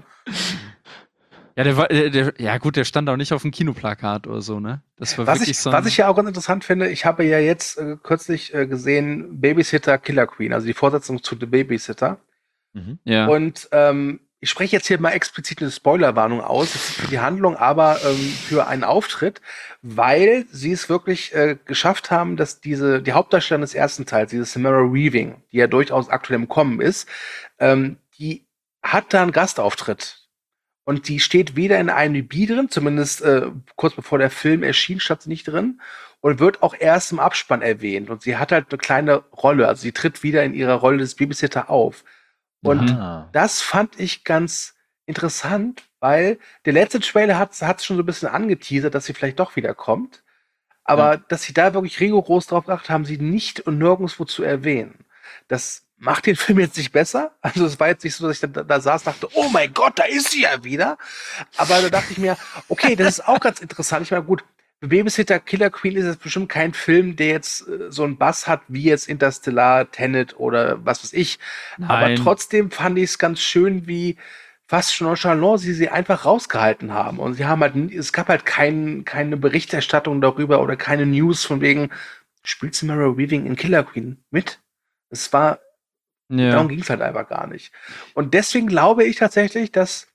Ja, der war, der, der, ja gut, der stand auch nicht auf dem Kinoplakat oder so, ne? Das war Was wirklich ich, so ein, was ich ja auch ganz interessant finde, ich habe ja jetzt äh, kürzlich äh, gesehen Babysitter Killer Queen, also die Fortsetzung zu The Babysitter. Mhm. ja. Und ähm, ich spreche jetzt hier mal explizit eine Spoilerwarnung aus, jetzt nicht für die Handlung, aber ähm, für einen Auftritt, weil sie es wirklich äh, geschafft haben, dass diese die Hauptdarstellerin des ersten Teils, diese Samara Weaving, die ja durchaus aktuell im Kommen ist, ähm, die hat da einen Gastauftritt. Und die steht weder in I M D B drin, zumindest äh, kurz bevor der Film erschien, stand sie nicht drin, und wird auch erst im Abspann erwähnt. Und sie hat halt eine kleine Rolle, also sie tritt wieder in ihrer Rolle des Babysitter auf. Und Ah. das fand ich ganz interessant, weil der letzte Trailer hat es schon so ein bisschen angeteasert, dass sie vielleicht doch wieder kommt. Aber Ja. dass sie da wirklich rigoros drauf geachtet haben, sie nicht und nirgendwo zu erwähnen. Das macht den Film jetzt nicht besser. Also es war jetzt nicht so, dass ich da, da saß und dachte, oh mein Gott, da ist sie ja wieder. Aber da dachte ich mir, okay, das ist auch ganz interessant. Ich meine, gut, Babysitter Killer Queen ist jetzt bestimmt kein Film, der jetzt äh, so einen Bass hat wie jetzt Interstellar, Tenet oder was weiß ich. Aber Nein. trotzdem fand ich es ganz schön, wie fast schon nonchalant sie sie einfach rausgehalten haben. Und sie haben halt, n- es gab halt kein, keine Berichterstattung darüber oder keine News von wegen, spielt Samara Weaving in Killer Queen mit? Es war, ja. darum ging es halt einfach gar nicht. Und deswegen glaube ich tatsächlich, dass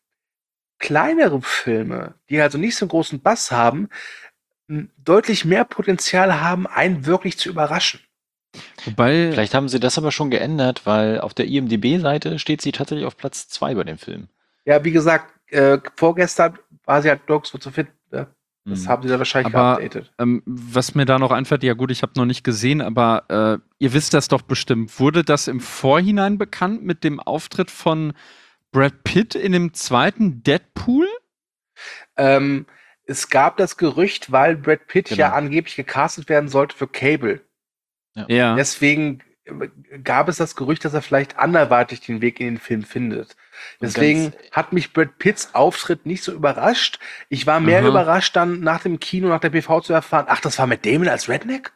kleinere Filme, die also nicht so einen großen Bass haben, m, deutlich mehr Potenzial haben, einen wirklich zu überraschen. Wobei, Vielleicht haben sie das aber schon geändert, weil auf der I M D B-Seite steht sie tatsächlich auf Platz zwei bei dem Film. Ja, wie gesagt, äh, vorgestern war sie halt nirgendwo zu finden. Ne? Das Mhm. haben sie da wahrscheinlich Aber- geupdatet. ähm, was mir da noch einfällt, ja gut, ich habe noch nicht gesehen, aber äh, ihr wisst das doch bestimmt. Wurde das im Vorhinein bekannt mit dem Auftritt von Brad Pitt in dem zweiten Deadpool? Ähm, es gab das Gerücht, weil Brad Pitt Genau. ja angeblich gecastet werden sollte für Cable. Ja. Deswegen äh, gab es das Gerücht, dass er vielleicht anderweitig den Weg in den Film findet. Deswegen ganz- hat mich Brad Pitts Auftritt nicht so überrascht. Ich war mehr Aha. überrascht, dann nach dem Kino, nach der B V zu erfahren, ach, das war Matt Damon als Redneck?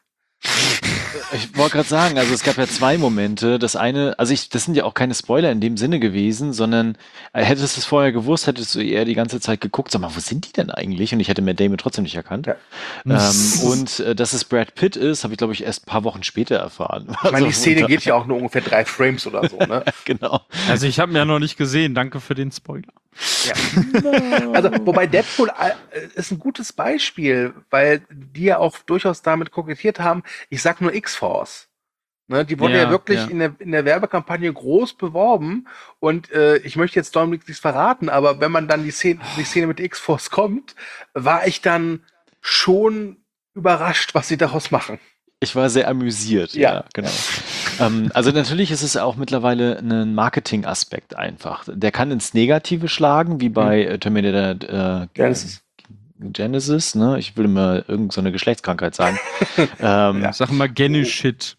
Ich wollte gerade sagen, also es gab ja zwei Momente. Das eine, also ich, das sind ja auch keine Spoiler in dem Sinne gewesen, sondern äh, hättest du es vorher gewusst, hättest du eher die ganze Zeit geguckt, sag mal, wo sind die denn eigentlich? Und ich hätte Matt Damon trotzdem nicht erkannt. Ja. Ähm, und äh, dass es Brad Pitt ist, habe ich, glaube ich, erst ein paar Wochen später erfahren. Ich meine, die Also, Szene unter- geht ja auch nur ungefähr drei Frames oder so, ne? Genau. Also ich habe ihn ja noch nicht gesehen. Danke für den Spoiler. Ja. Also, wobei Deadpool äh, ist ein gutes Beispiel, weil die ja auch durchaus damit kokettiert haben. Ich sag nur X-Force. Ne, die wurde ja, Ja, wirklich ja. In, der, in der Werbekampagne groß beworben. Und äh, ich möchte jetzt Dominik nichts verraten, aber wenn man dann die Szene, die Szene mit X-Force kommt, war ich dann schon überrascht, was sie daraus machen. Ich war sehr amüsiert, ja, Ja. genau. ähm, also natürlich ist es auch mittlerweile ein Marketing-Aspekt einfach. Der kann ins Negative schlagen, wie bei äh, Terminator äh, Genesis. Genesis, ne? Ich will mal irgend so eine Geschlechtskrankheit sagen. ähm, Ja. Sag mal Genne-Shit.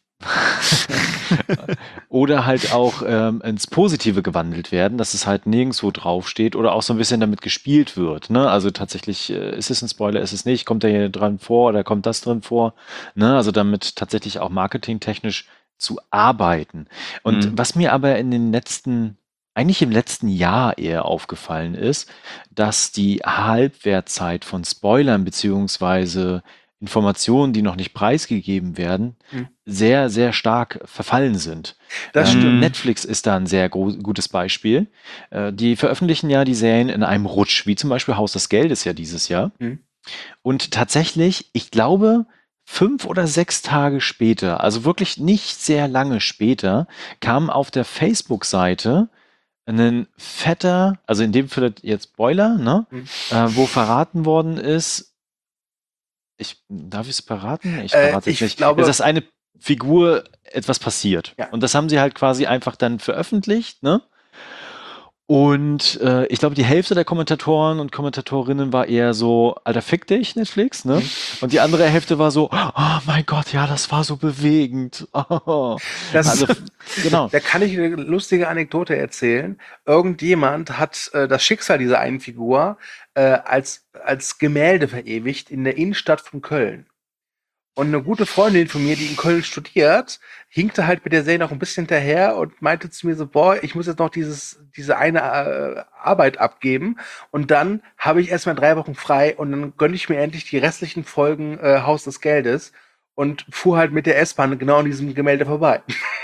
Oder halt auch ähm, ins Positive gewandelt werden, dass es halt nirgendwo draufsteht oder auch so ein bisschen damit gespielt wird. Ne? Also tatsächlich, äh, ist es ein Spoiler, ist es nicht, kommt der hier dran vor oder kommt das drin vor? Ne? Also damit tatsächlich auch marketingtechnisch zu arbeiten. Und Mhm. was mir aber in den letzten, eigentlich im letzten Jahr eher aufgefallen ist, dass die Halbwertzeit von Spoilern beziehungsweise Informationen, die noch nicht preisgegeben werden, Mhm. sehr, sehr stark verfallen sind. Das Ähm, stimmt. Netflix ist da ein sehr gro- gutes Beispiel. Äh, die veröffentlichen ja die Serien in einem Rutsch, wie zum Beispiel Haus des Geldes ja dieses Jahr. Mhm. Und tatsächlich, ich glaube, fünf oder sechs Tage später, also wirklich nicht sehr lange später, kam auf der Facebook-Seite ein fetter, also in dem Fall jetzt Spoiler, ne, Mhm. äh, wo verraten worden ist, ich, darf ich es verraten? Ich Äh, verrate es ich nicht. glaube- dass eine Figur etwas passiert. Ja. Und das haben sie halt quasi einfach dann veröffentlicht, ne? Und äh, ich glaube, die Hälfte der Kommentatoren und Kommentatorinnen war eher so, Alter, fick dich, Netflix, ne? Und die andere Hälfte war so, oh mein Gott, ja, das war so bewegend. Oh. Das Also, genau. Da kann ich eine lustige Anekdote erzählen. Irgendjemand hat äh, das Schicksal dieser einen Figur äh, als, als Gemälde verewigt in der Innenstadt von Köln. Und eine gute Freundin von mir, die in Köln studiert, hinkte halt mit der Serie noch ein bisschen hinterher und meinte zu mir so, boah, ich muss jetzt noch dieses, diese eine äh, Arbeit abgeben. Und dann habe ich erstmal drei Wochen frei und dann gönne ich mir endlich die restlichen Folgen äh, Haus des Geldes und fuhr halt mit der S-Bahn genau an diesem Gemälde vorbei.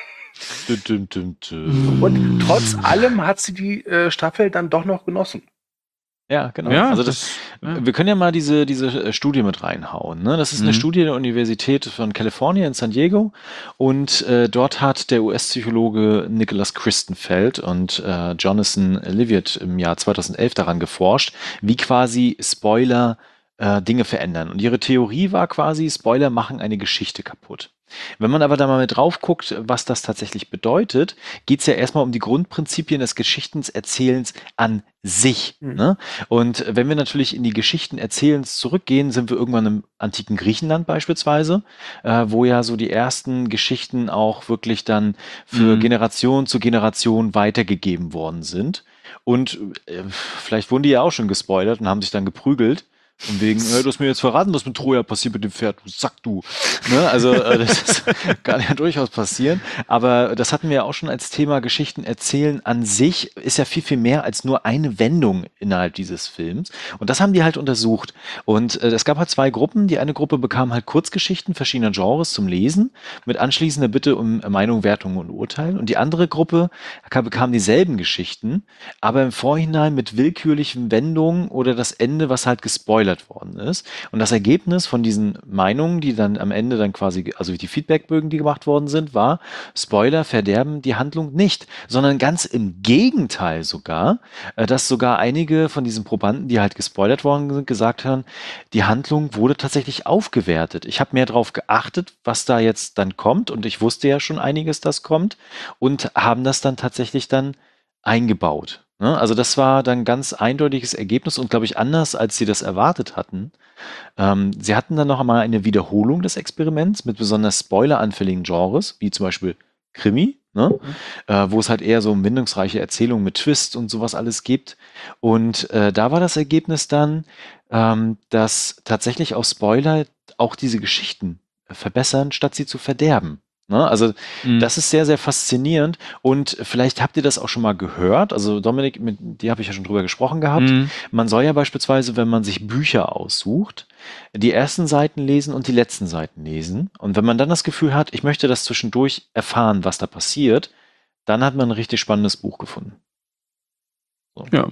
Dum, dum, dum, dum. Und trotz allem hat sie die äh, Staffel dann doch noch genossen. Ja, genau. Ja, also das, das- ja. Wir können ja mal diese, diese äh, Studie mit reinhauen. Ne? Das ist eine Mhm. Studie der Universität von Kalifornien in San Diego und äh, dort hat der U S-Psychologe Nicholas Christenfeld und äh, Jonathan Levitt im Jahr zweitausendelf daran geforscht, wie quasi Spoiler äh, Dinge verändern. Und ihre Theorie war quasi, Spoiler machen eine Geschichte kaputt. Wenn man aber da mal mit drauf guckt, was das tatsächlich bedeutet, geht es ja erstmal um die Grundprinzipien des Geschichtenerzählens an sich. Mhm. Ne? Und wenn wir natürlich in die Geschichtenerzählens zurückgehen, sind wir irgendwann im antiken Griechenland beispielsweise, äh, wo ja so die ersten Geschichten auch wirklich dann für Mhm. Generation zu Generation weitergegeben worden sind. Und äh, vielleicht wurden die ja auch schon gespoilert und haben sich dann geprügelt. Von wegen, äh, du hast mir jetzt verraten, was mit Troja passiert mit dem Pferd, du Sack, du. Ne? Also äh, das ist, kann ja durchaus passieren. Aber das hatten wir ja auch schon als Thema, Geschichten erzählen an sich ist ja viel, viel mehr als nur eine Wendung innerhalb dieses Films. Und das haben die halt untersucht. Und äh, es gab halt zwei Gruppen. Die eine Gruppe bekam halt Kurzgeschichten verschiedener Genres zum Lesen, mit anschließender Bitte um Meinung, Wertung und Urteil. Und die andere Gruppe bekam dieselben Geschichten, aber im Vorhinein mit willkürlichen Wendungen oder das Ende, was halt gespoilert worden ist. Und das Ergebnis von diesen Meinungen, die dann am Ende dann quasi, also die Feedbackbögen, die gemacht worden sind, war, Spoiler verderben die Handlung nicht, sondern ganz im Gegenteil sogar, äh, dass sogar einige von diesen Probanden, die halt gespoilert worden sind, gesagt haben, die Handlung wurde tatsächlich aufgewertet. Ich habe mehr darauf geachtet, was da jetzt dann kommt und ich wusste ja schon einiges, das kommt und haben das dann tatsächlich dann eingebaut. Ne? Also das war dann ganz eindeutiges Ergebnis und glaube ich anders, als sie das erwartet hatten. Ähm, sie hatten dann noch einmal eine Wiederholung des Experiments mit besonders spoileranfälligen Genres, wie zum Beispiel Krimi, ne? äh, wo es halt eher so wendungsreiche Erzählungen mit Twist und sowas alles gibt. Und äh, da war das Ergebnis dann, ähm, dass tatsächlich auch Spoiler auch diese Geschichten verbessern, statt sie zu verderben. Ne? Also Mhm. das ist sehr, sehr faszinierend und vielleicht habt ihr das auch schon mal gehört. Also Dominik, mit dir habe ich ja schon drüber gesprochen gehabt. Mhm. Man soll ja beispielsweise, wenn man sich Bücher aussucht, die ersten Seiten lesen und die letzten Seiten lesen. Und wenn man dann das Gefühl hat, ich möchte das zwischendurch erfahren, was da passiert, dann hat man ein richtig spannendes Buch gefunden. So. Ja.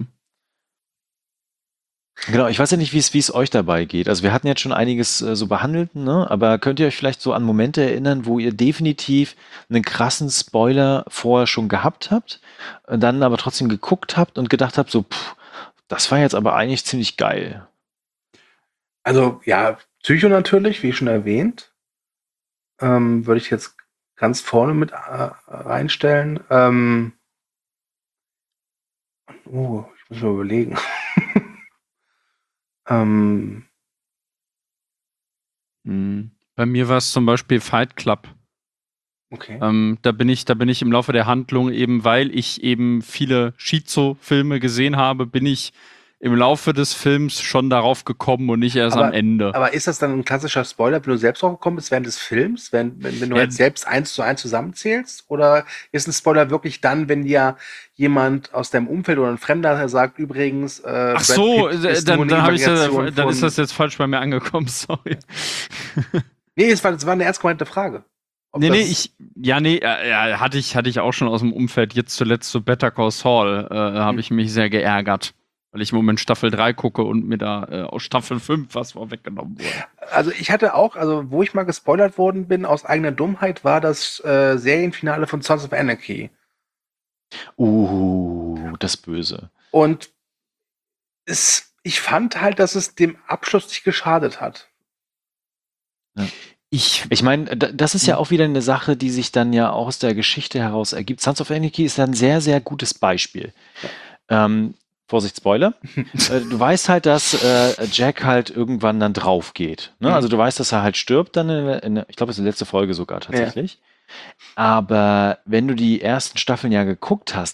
Genau, ich weiß ja nicht, wie es wie es euch dabei geht. Also wir hatten jetzt schon einiges äh, so behandelt, ne? Aber könnt ihr euch vielleicht so an Momente erinnern, wo ihr definitiv einen krassen Spoiler vorher schon gehabt habt, äh, dann aber trotzdem geguckt habt und gedacht habt, so, pff, das war jetzt aber eigentlich ziemlich geil. Also ja, Psycho natürlich, wie schon erwähnt, ähm, würde ich jetzt ganz vorne mit äh, reinstellen. Ähm, oh, ich muss mal überlegen. ähm, Mhm. Bei mir war es zum Beispiel Fight Club. okay. Ähm, da bin ich, da bin ich im Laufe der Handlung eben, weil ich eben viele Schizo-Filme gesehen habe, bin ich im Laufe des Films schon darauf gekommen und nicht erst Aber- am Ende. Aber ist das dann ein klassischer Spoiler, wenn du selbst drauf gekommen bist während des Films, wenn, wenn, wenn du Ja. halt selbst eins zu eins zusammenzählst? Oder ist ein Spoiler wirklich dann, wenn dir jemand aus deinem Umfeld oder ein Fremder sagt, übrigens, äh, Ach so, Brad Pitt äh, ist nur dann, eine dann, hab ich, Variation dann ist von- das jetzt falsch bei mir angekommen, sorry. Nee, es war, es war eine ernst gemeinte Frage. Ob Nee, nee, das- ich, ja, nee, äh, ja, hatte ich, hatte ich auch schon aus dem Umfeld. Jetzt zuletzt zu Better Call Saul äh, habe Hm. ich mich sehr geärgert, weil ich im Moment Staffel drei gucke und mir da äh, aus Staffel fünf was vorweggenommen wurde. Also ich hatte auch, also wo ich mal gespoilert worden bin aus eigener Dummheit, war das äh, Serienfinale von Sons of Anarchy. Uh, das Böse. Und es, ich fand halt, dass es dem Abschluss nicht geschadet hat. Ich, Ich meine, d- das ist ja auch wieder eine Sache, die sich dann ja auch aus der Geschichte heraus ergibt. Sons of Anarchy ist ein sehr, sehr gutes Beispiel. Ähm, Vorsicht, Spoiler. äh, du weißt halt, dass äh, Jack halt irgendwann dann drauf geht. Ne? Mhm. Also du weißt, dass er halt stirbt dann, in, der- in, der- ich glaube, das ist die letzte Folge sogar tatsächlich. Aber wenn du die ersten Staffeln ja geguckt hast,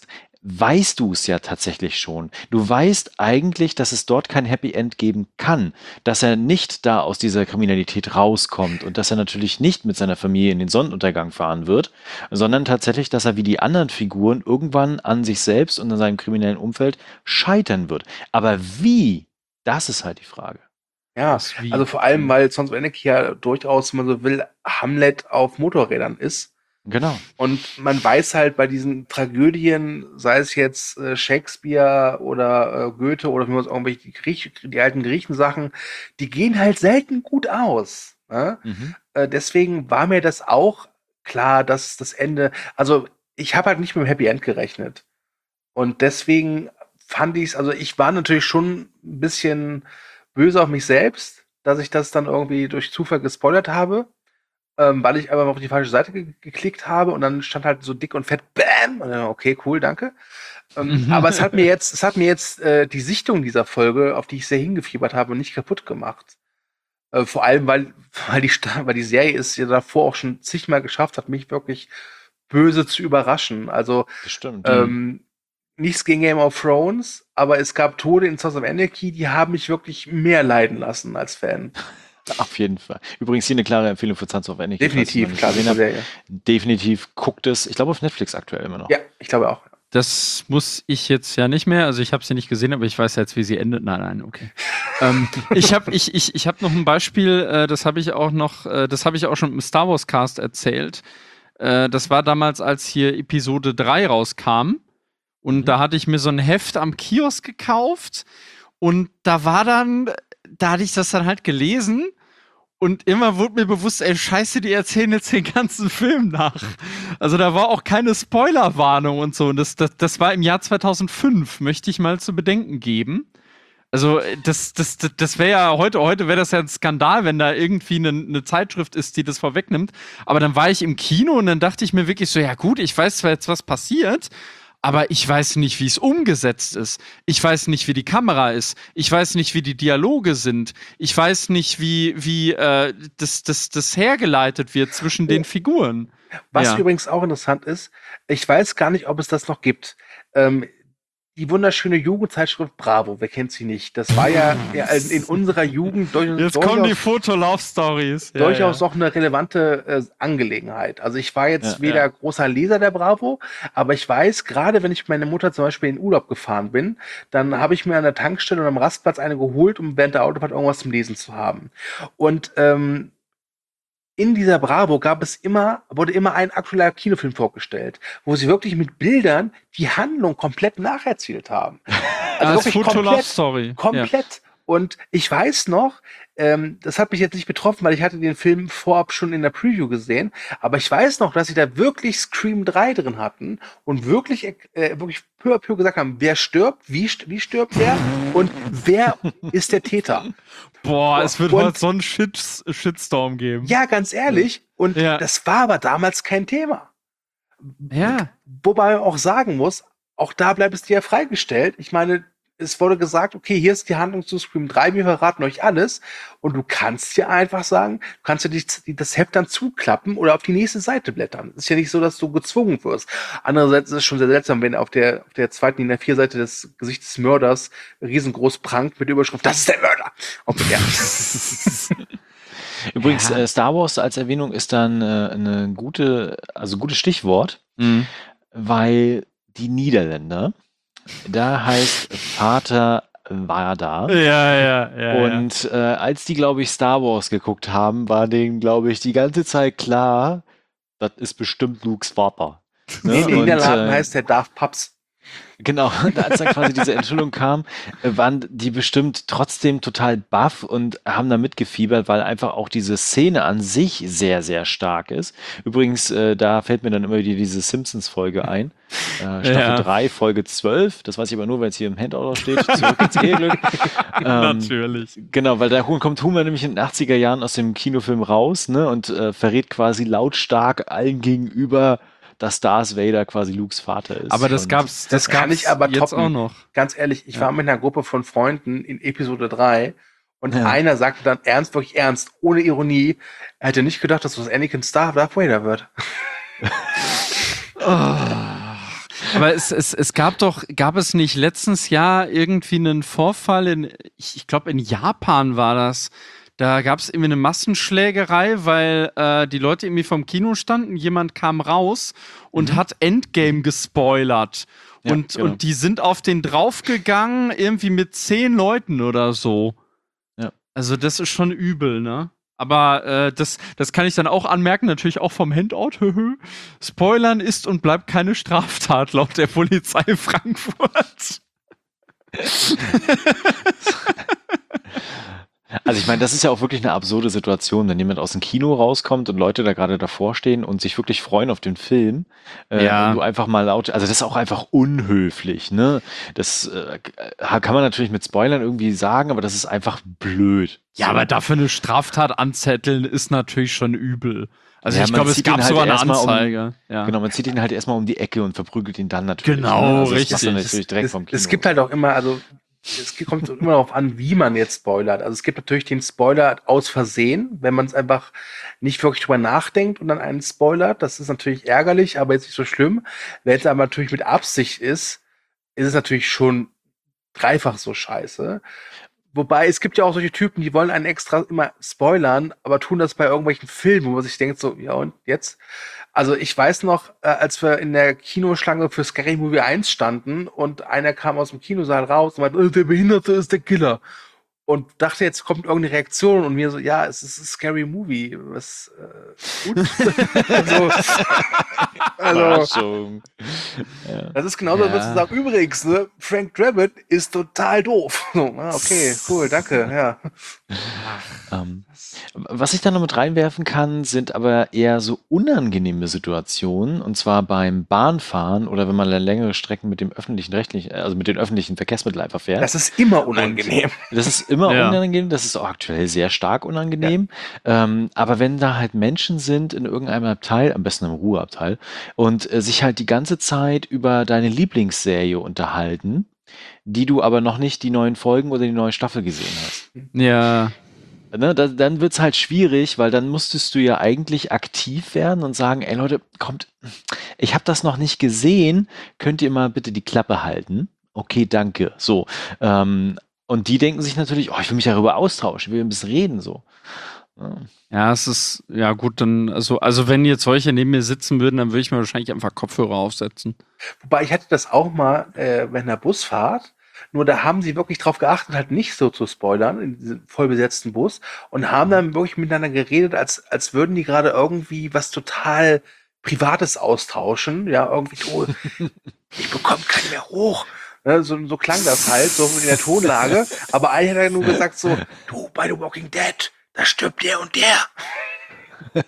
weißt du es ja tatsächlich schon. Du weißt eigentlich, dass es dort kein Happy End geben kann, dass er nicht da aus dieser Kriminalität rauskommt und dass er natürlich nicht mit seiner Familie in den Sonnenuntergang fahren wird, sondern tatsächlich, dass er wie die anderen Figuren irgendwann an sich selbst und an seinem kriminellen Umfeld scheitern wird. Aber wie? Das ist halt die Frage. Ja, also vor allem, weil Sons of Anarchy ja durchaus, wenn man so will, Hamlet auf Motorrädern ist. Genau. Und man weiß halt bei diesen Tragödien, sei es jetzt äh, Shakespeare oder äh, Goethe oder wie man es irgendwelche die, Griech, die alten Griechen-Sachen, die gehen halt selten gut aus. Ne? Mhm. Äh, deswegen war mir das auch klar, dass das Ende, also ich habe halt nicht mit dem Happy End gerechnet. Und deswegen fand ich es, also ich war natürlich schon ein bisschen böse auf mich selbst, dass ich das dann irgendwie durch Zufall gespoilert habe. Ähm, weil ich einfach auf die falsche Seite ge- geklickt habe und dann stand halt so dick und fett BAM! Und dann, okay, cool, danke. Ähm, aber es hat mir jetzt, es hat mir jetzt äh, die Sichtung dieser Folge, auf die ich sehr hingefiebert habe, nicht kaputt gemacht. Äh, vor allem, weil, weil, die, weil die Serie es ja davor auch schon zigmal geschafft hat, mich wirklich böse zu überraschen. Also Das stimmt. ähm, nichts gegen Game of Thrones, aber es gab Tode in Sons of Anarchy, die haben mich wirklich mehr leiden lassen als Fan. Auf jeden Fall. Übrigens hier eine klare Empfehlung für Sons of Anarchy. Definitiv, klar, klar. Serie. Definitiv guckt es. Ich glaube auf Netflix aktuell immer noch. Ja, ich glaube auch. Das muss ich jetzt ja nicht mehr. Also ich habe sie nicht gesehen, aber ich weiß jetzt, wie sie endet. Nein, nein, okay. ähm, ich habe ich, ich, ich hab noch ein Beispiel, äh, das habe ich auch noch, äh, das habe ich auch schon im Star Wars Cast erzählt. Äh, das war damals, als hier Episode drei rauskam. Und mhm. da hatte ich mir so ein Heft am Kiosk gekauft. Und da war dann, da hatte ich das dann halt gelesen. Und immer wurde mir bewusst, ey, scheiße, die erzählen jetzt den ganzen Film nach. Also da war auch keine Spoilerwarnung und so. Und das, das, das war im Jahr zweitausendfünf, möchte ich mal zu bedenken geben. Also das, das, das, das wäre ja heute, heute wäre das ja ein Skandal, wenn da irgendwie eine, eine Zeitschrift ist, die das vorwegnimmt. Aber dann war ich im Kino und dann dachte ich mir wirklich so, ja gut, ich weiß zwar jetzt, was passiert, aber ich weiß nicht, wie es umgesetzt ist. Ich weiß nicht, wie die Kamera ist. Ich weiß nicht, wie die Dialoge sind. Ich weiß nicht, wie, wie äh, das, das, das hergeleitet wird zwischen den Figuren. Was Ja. übrigens auch interessant ist, ich weiß gar nicht, ob es das noch gibt. Ähm, die wunderschöne Jugendzeitschrift Bravo, wer kennt sie nicht? Das war ja in, in unserer Jugend durch, Jetzt durchaus, kommen die Foto-Love-Stories. Ja, durchaus ja. auch eine relevante äh, Angelegenheit. Also ich war jetzt Ja, weder ja. großer Leser der Bravo, aber ich weiß, gerade wenn ich mit meiner Mutter zum Beispiel in Urlaub gefahren bin, dann habe ich mir an der Tankstelle und am Rastplatz eine geholt, um während der Autofahrt irgendwas zum Lesen zu haben. Und ähm, in dieser Bravo gab es immer, wurde immer ein aktueller Kinofilm vorgestellt, wo sie wirklich mit Bildern die Handlung komplett nacherzählt haben. Also wirklich Foto-Love-Story. komplett. Und ich weiß noch, ähm, das hat mich jetzt nicht betroffen, weil ich hatte den Film vorab schon in der Preview gesehen, aber ich weiß noch, dass sie da wirklich Scream drei drin hatten und wirklich, äh, wirklich peu à peu gesagt haben, wer stirbt, wie, st- wie stirbt er und wer ist der Täter. Boah, es wird Und- heute so einen Shit, Shitstorm geben. Ja, ganz ehrlich. Und Ja. das war aber damals kein Thema. Ja. Wobei man auch sagen muss, auch da bleibt es dir ja freigestellt. Ich meine, es wurde gesagt, okay, hier ist die Handlung zu Scream drei, wir verraten euch alles. Und du kannst ja einfach sagen, du kannst ja die, die, das Heft dann zuklappen oder auf die nächste Seite blättern. Es ist ja nicht so, dass du gezwungen wirst. Andererseits ist es schon sehr seltsam, wenn auf der, auf der zweiten, in der vier Seite des Gesichts des Mörders riesengroß prangt mit der Überschrift, das ist der Mörder. Okay, ja. Übrigens, Ja. äh, Star Wars als Erwähnung ist dann äh, eine gute, also gutes Stichwort, Mhm. weil die Niederländer, da heißt Vater Vardar. Ja, ja, ja. Und äh, als die, glaube ich, Star Wars geguckt haben, war denen, glaube ich, die ganze Zeit klar, das ist bestimmt Lukes Vater. Nee, Ne? in Und, Niederlanden äh, heißt der Darth Paps. Genau, und als dann quasi diese Enthüllung kam, äh, waren die bestimmt trotzdem total baff und haben da mitgefiebert, weil einfach auch diese Szene an sich sehr, sehr stark ist. Übrigens, äh, da fällt mir dann immer wieder diese Simpsons-Folge ein. Äh, Staffel Ja. drei, Folge zwölf. Das weiß ich aber nur, weil es hier im Handout steht. Zurück ins Eheglück. Ähm, Natürlich. Genau, weil da kommt Homer nämlich in den achtziger Jahren aus dem Kinofilm raus, ne, und äh, verrät quasi lautstark allen gegenüber, dass Darth Vader quasi Lukes Vater ist. Aber das Und gab's, das, Das kann gab's ich aber jetzt toppen. auch noch. Ganz ehrlich, ich Ja. war mit einer Gruppe von Freunden in Episode drei und Ja. einer sagte dann ernst, wirklich ernst, ohne Ironie, er hätte nicht gedacht, dass das Anakin Star Darth Vader wird. Aber es, es, es gab doch, gab es nicht letztens Jahr irgendwie einen Vorfall in, ich, ich glaube in Japan war das. Da gab es irgendwie eine Massenschlägerei, weil äh, die Leute irgendwie vom Kino standen, jemand kam raus und Mhm. hat Endgame gespoilert. Ja, und, genau. und die sind auf den draufgegangen, irgendwie mit zehn Leuten oder so. Ja. Also das ist schon übel, ne? Aber äh, das, das kann ich dann auch anmerken, natürlich auch vom Handout. Spoilern ist und bleibt keine Straftat, laut der Polizei Frankfurt. Also ich meine, das ist ja auch wirklich eine absurde Situation, wenn jemand aus dem Kino rauskommt und Leute da gerade davor stehen und sich wirklich freuen auf den Film. Äh, Ja. Und du einfach mal laut, also das ist auch einfach unhöflich, ne? Das äh, kann man natürlich mit Spoilern irgendwie sagen, aber das ist einfach blöd. Ja, So. aber dafür eine Straftat anzetteln ist natürlich schon übel. Also Ja, ich man glaube, es zieht ihn gab halt sogar eine erstmal um- Anzeige. ja. Genau, man zieht ihn halt erstmal um die Ecke und verprügelt ihn dann natürlich. Genau, ne? Also das richtig. macht man natürlich direkt es, vom Kino. es gibt halt auch immer, also es kommt immer darauf an, wie man jetzt spoilert. Also es gibt natürlich den Spoiler aus Versehen, wenn man es einfach nicht wirklich drüber nachdenkt und dann einen spoilert. Das ist natürlich ärgerlich, aber jetzt nicht so schlimm. Wenn es aber natürlich mit Absicht ist, ist es natürlich schon dreifach so scheiße. Wobei, es gibt ja auch solche Typen, die wollen einen extra immer spoilern, aber tun das bei irgendwelchen Filmen, wo man sich denkt so, ja und jetzt? Also ich weiß noch, äh, als wir in der Kinoschlange für Scary Movie eins standen und einer kam aus dem Kinosaal raus und meinte, äh, der Behinderte ist der Killer. Und dachte, jetzt kommt irgendeine Reaktion und mir so, ja, es ist ein Scary Movie. Was, äh, gut. also, also, Überraschung. Ja. das ist genauso, als würdest du sagen, übrigens, ne, Frank Drabble ist total doof. So, ah, okay, cool, danke, ja. Ähm, was ich da noch mit reinwerfen kann, sind aber eher so unangenehme Situationen, und zwar beim Bahnfahren oder wenn man längere Strecken mit dem öffentlichen rechtlichen, also mit den öffentlichen Verkehrsmitteln einfach fährt. Das ist immer unangenehm. Das ist immer Ja. unangenehm, das ist auch aktuell sehr stark unangenehm. Ähm, aber wenn da halt Menschen sind in irgendeinem Abteil, am besten im Ruheabteil, und äh, sich halt die ganze Zeit über deine Lieblingsserie unterhalten, die du aber noch nicht die neuen Folgen oder die neue Staffel gesehen hast. Ja. Ne, da, dann wird's halt schwierig, weil dann müsstest du ja eigentlich aktiv werden und sagen, ey Leute, kommt, ich habe das noch nicht gesehen, könnt ihr mal bitte die Klappe halten? Okay, danke. So. Ähm, und die denken sich natürlich, oh, ich will mich darüber austauschen, ich will ein bisschen reden, so. Ja. Ja, es ist, ja gut, dann, also, also wenn jetzt solche neben mir sitzen würden, dann würde ich mir wahrscheinlich einfach Kopfhörer aufsetzen. Wobei ich hatte das auch mal äh, bei einer Busfahrt. Nur da haben sie wirklich drauf geachtet, halt nicht so zu spoilern in diesem vollbesetzten Bus und haben dann wirklich miteinander geredet, als, als würden die gerade irgendwie was total Privates austauschen. Ja, irgendwie, oh, ich bekomme keinen mehr hoch. Ne, so, so klang das halt, so in der Tonlage. Aber einer hat dann nur gesagt so, du, bei The Walking Dead, da stirbt der und der.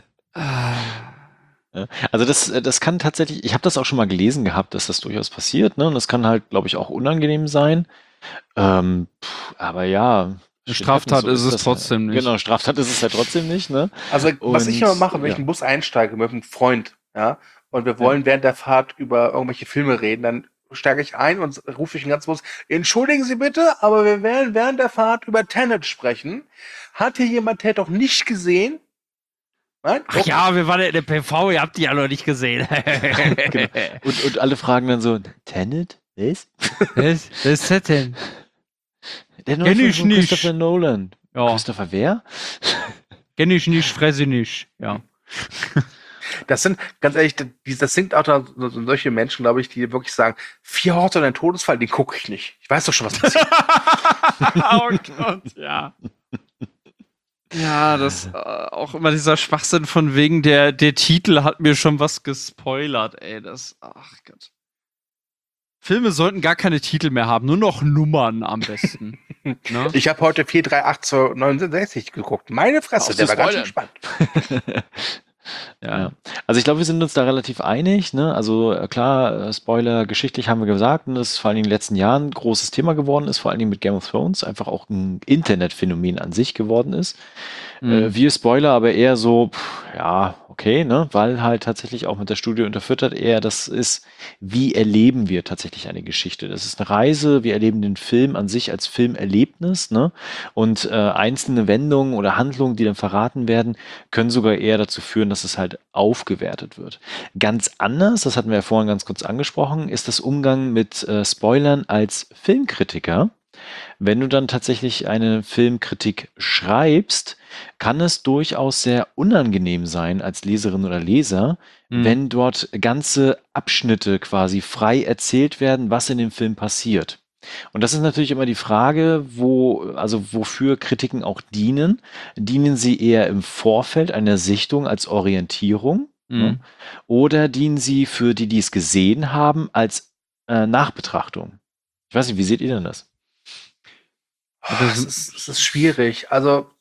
Ja, also das, äh, das kann tatsächlich, ich habe das auch schon mal gelesen gehabt, dass das durchaus passiert, ne? Und das kann halt, glaube ich, auch unangenehm sein. Ähm, pff, aber ja. Eine Straftat ist es das trotzdem ja. nicht. Genau, Straftat ist es ja trotzdem nicht, ne? Also was Und, ich immer mache, wenn ich ja. in den Bus einsteige mit einem Freund, ja, und wir wollen während der Fahrt über irgendwelche Filme reden, dann steige ich ein und rufe ich den ganzen Bus, entschuldigen Sie bitte, aber wir werden während der Fahrt über Tenet sprechen. Hat hier jemand Tenet doch nicht gesehen? Nein? Ach ja, wir waren in der P V, ihr habt die ja noch nicht gesehen. Genau. Und, und alle fragen dann so, Tenet? Was? Was? Was ist das denn? Der neue Kenn Film ich von nicht. Christopher Nolan. Ja, Christopher wer? kenn ich nicht, fresse nicht. Ja. Das sind, ganz ehrlich, die- das sind auch da so, so solche Menschen, glaube ich, die wirklich sagen, vier Horte und ein Todesfall, den gucke ich nicht. Ich weiß doch schon, was passiert. Oh Gott, ja. Ja, das äh, auch immer dieser Schwachsinn von wegen der, der Titel hat mir schon was gespoilert, ey. Das, ach Gott. Filme sollten gar keine Titel mehr haben, nur noch Nummern am besten. Ne? Ich habe heute vier drei acht zu neunundsechzig geguckt. Meine Fresse, Auch der zu war ganz schön spoilern. spannend. Ja. Also ich glaube, wir sind uns da relativ einig, ne? Also äh, klar, äh, Spoiler, geschichtlich haben wir gesagt, und das ist vor allen Dingen in den letzten Jahren ein großes Thema geworden ist, vor allen Dingen mit Game of Thrones, einfach auch ein Internetphänomen an sich geworden ist. Mhm. Äh, wir Spoiler aber eher so, pff, ja, okay, ne, weil halt tatsächlich auch mit der Studie unterfüttert eher das ist, wie erleben wir tatsächlich eine Geschichte. Das ist eine Reise, wir erleben den Film an sich als Filmerlebnis, ne, und äh, einzelne Wendungen oder Handlungen, die dann verraten werden, können sogar eher dazu führen, dass es halt aufgewertet wird. Ganz anders, das hatten wir ja vorhin ganz kurz angesprochen, ist das Umgang mit äh, Spoilern als Filmkritiker. Wenn du dann tatsächlich eine Filmkritik schreibst, kann es durchaus sehr unangenehm sein als Leserin oder Leser, Mhm. wenn dort ganze Abschnitte quasi frei erzählt werden, was in dem Film passiert. Und das ist natürlich immer die Frage, wo, also wofür Kritiken auch dienen. Dienen sie eher im Vorfeld einer Sichtung als Orientierung, Mhm. ne? Oder dienen sie für die, die es gesehen haben, als äh, Nachbetrachtung? Ich weiß nicht, wie seht ihr denn das? Oh, es, ist, es ist schwierig. Also,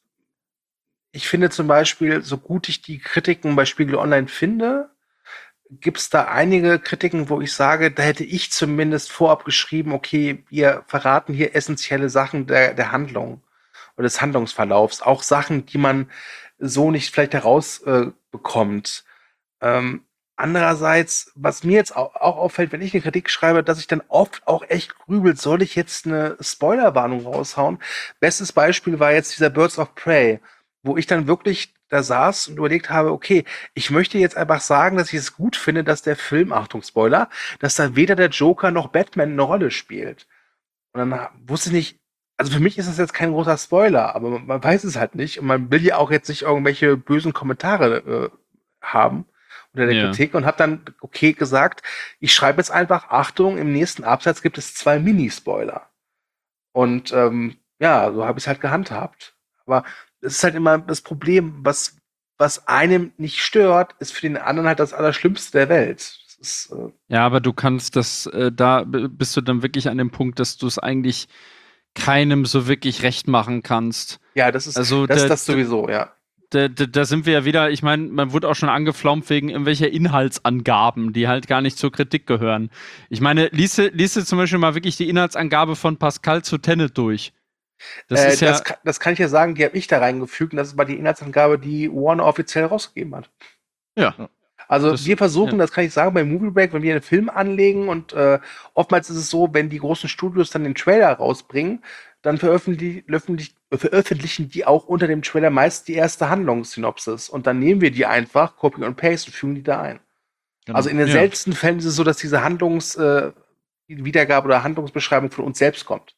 ich finde zum Beispiel, so gut ich die Kritiken bei Spiegel Online finde, gibt es da einige Kritiken, wo ich sage, da hätte ich zumindest vorab geschrieben, okay, wir verraten hier essentielle Sachen der, der Handlung oder des Handlungsverlaufs. Auch Sachen, die man so nicht vielleicht herausbekommt. Äh, bekommt. ähm, Andererseits, was mir jetzt auch, auch auffällt, wenn ich eine Kritik schreibe, dass ich dann oft auch echt grübel, soll ich jetzt eine Spoilerwarnung raushauen? Bestes Beispiel war jetzt dieser Birds of Prey, wo ich dann wirklich da saß und überlegt habe, okay, ich möchte jetzt einfach sagen, dass ich es gut finde, dass der Film, Achtung, Spoiler, dass da weder der Joker noch Batman eine Rolle spielt. Und dann wusste ich nicht, also für mich ist das jetzt kein großer Spoiler, aber man, man weiß es halt nicht und man will ja auch jetzt nicht irgendwelche bösen Kommentare äh, haben unter der Ja. Kritik und habe dann okay gesagt, ich schreibe jetzt einfach, Achtung, im nächsten Absatz gibt es zwei Mini-Spoiler. Und ähm, ja, so habe ich es halt gehandhabt. Aber es ist halt immer das Problem, was, was einem nicht stört, ist für den anderen halt das Allerschlimmste der Welt. Das ist, äh, Ja, aber du kannst das, äh, da b- bist du dann wirklich an dem Punkt, dass du es eigentlich keinem so wirklich recht machen kannst. ja, das ist Also das, der- das sowieso, ja. Da, da, da sind wir ja wieder, ich meine, man wurde auch schon angeflaumt wegen irgendwelcher Inhaltsangaben, die halt gar nicht zur Kritik gehören. Ich meine, liest du zum Beispiel mal wirklich die Inhaltsangabe von Pascal zu Tenet durch. Das äh, ist ja, das, kann, das kann ich ja sagen, die habe ich da reingefügt und das war die Inhaltsangabe, die Warner offiziell rausgegeben hat. ja. Also Das- wir versuchen, ja. das kann ich sagen, bei Movie Break, wenn wir einen Film anlegen und äh, oftmals ist es so, wenn die großen Studios dann den Trailer rausbringen, dann veröffentlichen, veröffentlich, veröffentlichen die auch unter dem Trailer meist die erste Handlungssynopsis und dann nehmen wir die einfach, Copy und Paste und fügen die da ein. Genau. Also in den Ja. seltensten Fällen ist es so, dass diese Handlungswiedergabe äh, Wiedergabe oder Handlungsbeschreibung von uns selbst kommt.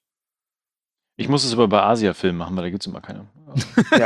Ich muss es aber bei Asia-Filmen machen, weil da gibt es immer keine. Ja.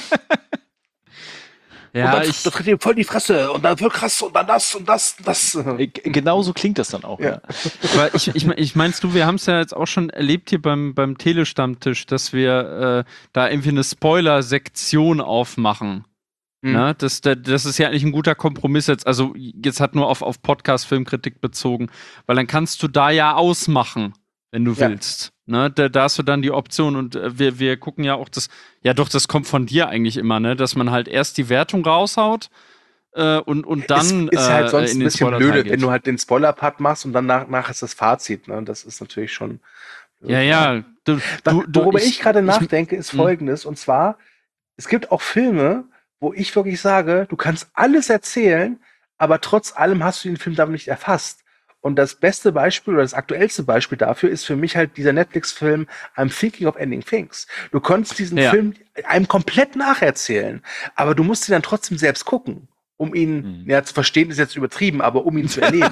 ja, und dann, ich, das tritt dir voll in die Fresse und dann wird krass und dann das und das und das. Äh, g- Genauso klingt das dann auch. Ja. Ja. aber ich, ich, ich meinst du, wir haben es ja jetzt auch schon erlebt hier beim, beim Telestammtisch, dass wir äh, da irgendwie eine Spoiler-Sektion aufmachen. Hm. Ne? Das, das das ist ja eigentlich ein guter Kompromiss jetzt. Also jetzt hat nur auf, auf Podcast-Filmkritik bezogen, weil dann kannst du da ja ausmachen, wenn du Ja. willst. Ne? Da, da hast du dann die Option und äh, wir, wir gucken ja auch das, ja doch, das kommt von dir eigentlich immer, ne? Dass man halt erst die Wertung raushaut äh, und, und dann ist, ist halt äh, sonst in ein den bisschen Spoiler-Teil blöde, geht. wenn du halt den Spoiler-Part machst und dann nach, nach ist das Fazit. Ne? Das ist natürlich schon. Ja, ja. Du, Was, du, du, worüber ich, gerade ich- nachdenke, ist Hm. Folgendes. Und zwar, es gibt auch Filme, wo ich wirklich sage, du kannst alles erzählen, aber trotz allem hast du den Film damit nicht erfasst. Und das beste Beispiel oder das aktuellste Beispiel dafür ist für mich halt dieser Netflix-Film I'm Thinking of Ending Things. Du konntest diesen Ja. Film einem komplett nacherzählen, aber du musst ihn dann trotzdem selbst gucken, um ihn, Mhm. ja, zu verstehen ist jetzt übertrieben, aber um ihn zu erleben.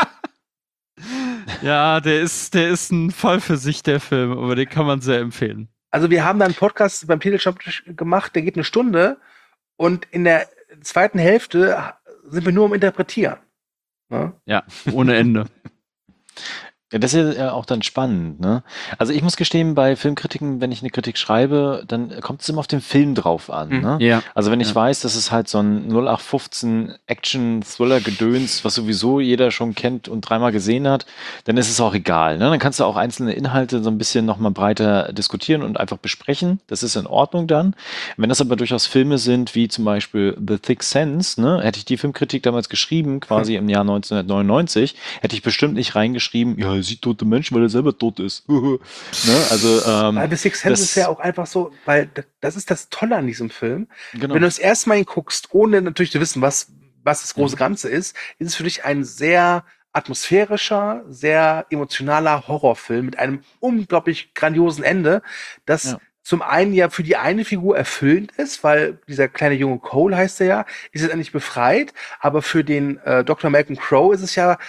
Ja, der ist, der ist ein Fall für sich, der Film, aber den kann man sehr empfehlen. Also wir haben da einen Podcast beim Telestammtisch gemacht, der geht eine Stunde und in der zweiten Hälfte sind wir nur am Interpretieren. Ne? Ja, ohne Ende. Ja, das ist ja auch dann spannend, ne? Also ich muss gestehen, bei Filmkritiken, wenn ich eine Kritik schreibe, dann kommt es immer auf den Film drauf an, Mhm. ne? Ja. Also wenn ich Ja. weiß, das ist halt so ein null acht fünfzehn Action-Thriller-Gedöns, was sowieso jeder schon kennt und dreimal gesehen hat, dann ist es auch egal, ne? Dann kannst du auch einzelne Inhalte so ein bisschen nochmal breiter diskutieren und einfach besprechen. Das ist in Ordnung dann. Wenn das aber durchaus Filme sind, wie zum Beispiel The Sixth Sense, ne? Hätte ich die Filmkritik damals geschrieben, quasi im Jahr neunzehnhundertneunundneunzig, hätte ich bestimmt nicht reingeschrieben, ja, er sieht tote Menschen, weil er selber tot ist. ne? Also, ähm, Weil The Sixth Sense das- ist ja auch einfach so, weil d- das ist das Tolle an diesem Film. genau. Wenn du das erste Mal guckst, ohne natürlich zu wissen, was, was das große Mhm. Ganze ist, ist es für dich ein sehr atmosphärischer, sehr emotionaler Horrorfilm mit einem unglaublich grandiosen Ende, das Ja. zum einen ja für die eine Figur erfüllend ist, weil dieser kleine Junge Cole heißt er ja, ist jetzt endlich befreit, aber für den äh, Doktor Malcolm Crowe ist es ja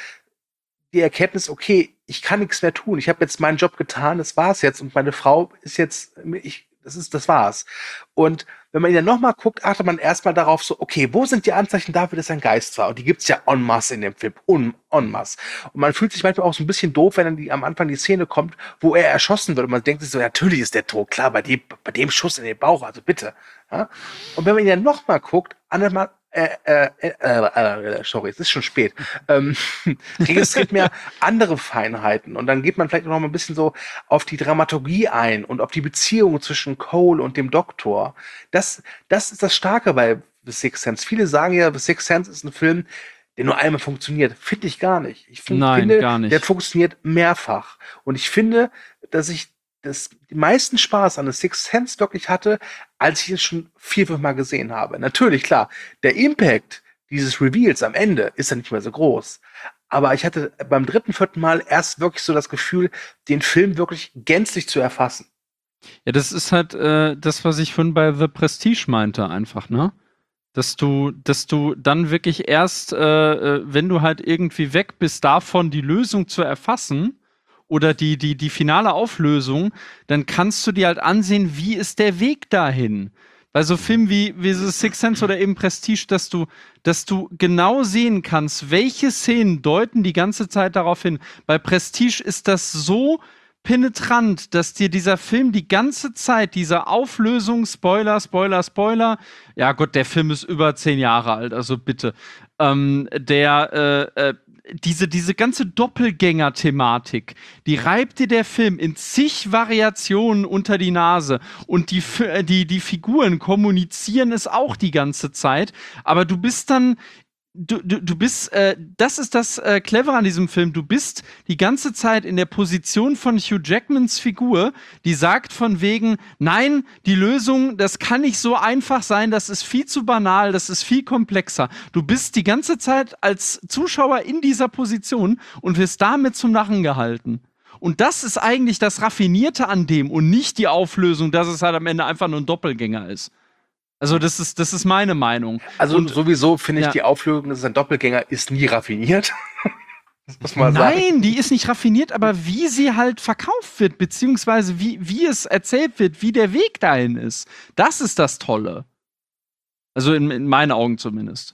die Erkenntnis, okay, ich kann nichts mehr tun. Ich habe jetzt meinen Job getan, das war's jetzt. Und meine Frau ist jetzt, ich, das ist, das war's. Und wenn man ihn dann nochmal guckt, achtet man erstmal darauf so, okay, wo sind die Anzeichen dafür, dass er ein Geist war? Und die gibt's ja en masse in dem Film, en, en masse. Und man fühlt sich manchmal auch so ein bisschen doof, wenn dann die, am Anfang die Szene kommt, wo er erschossen wird. Und man denkt sich so, natürlich ist der tot, klar, bei dem, bei dem Schuss in den Bauch, also bitte. Ja? Und wenn man ihn dann nochmal guckt, andermal, Äh, äh, äh, äh, sorry, es ist schon spät. Ähm, registriert mehr andere Feinheiten und dann geht man vielleicht noch mal ein bisschen so auf die Dramaturgie ein und auf die Beziehung zwischen Cole und dem Doktor. Das, das ist das Starke bei The Sixth Sense. Viele sagen ja, The Sixth Sense ist ein Film, der nur einmal funktioniert. Finde ich gar nicht. Ich find, Nein, finde, gar nicht. der funktioniert mehrfach. Und ich finde, dass ich das den meisten Spaß an The Sixth Sense wirklich hatte, als ich es schon vier, fünf Mal gesehen habe. Natürlich, klar, der Impact dieses Reveals am Ende ist ja nicht mehr so groß. Aber ich hatte beim dritten, vierten Mal erst wirklich so das Gefühl, den Film wirklich gänzlich zu erfassen. Ja, das ist halt äh, das, was ich vorhin bei The Prestige meinte, einfach, ne? Dass du, dass du dann wirklich erst, äh, äh, wenn du halt irgendwie weg bist, davon die Lösung zu erfassen, oder die, die, die finale Auflösung, dann kannst du dir halt ansehen, wie ist der Weg dahin. Bei so Filmen wie, wie The Sixth Sense oder eben Prestige, dass du, dass du genau sehen kannst, welche Szenen deuten die ganze Zeit darauf hin. Bei Prestige ist das so penetrant, dass dir dieser Film die ganze Zeit, diese Auflösung, Spoiler, Spoiler, Spoiler, ja Gott, der Film ist über zehn Jahre alt, also bitte, ähm, der, äh, äh, Diese, diese ganze Doppelgänger-Thematik, die reibt dir der Film in zig Variationen unter die Nase. Und die, Fi- die, die Figuren kommunizieren es auch die ganze Zeit. Aber du bist dann, du, du, du bist, äh, das ist das äh, Clevere an diesem Film. Du bist die ganze Zeit in der Position von Hugh Jackmans Figur, die sagt von wegen, nein, die Lösung, das kann nicht so einfach sein, das ist viel zu banal, das ist viel komplexer. Du bist die ganze Zeit als Zuschauer in dieser Position und wirst damit zum Narren gehalten. Und das ist eigentlich das Raffinierte an dem und nicht die Auflösung, dass es halt am Ende einfach nur ein Doppelgänger ist. Also das ist, das ist meine Meinung. Also Und- sowieso finde ich ja. die Auflösung, dass es ein Doppelgänger ist, nie raffiniert. Das muss man sagen. Nein, die ist nicht raffiniert, aber wie sie halt verkauft wird, beziehungsweise wie, wie es erzählt wird, wie der Weg dahin ist, das ist das Tolle. Also in, in meinen Augen zumindest.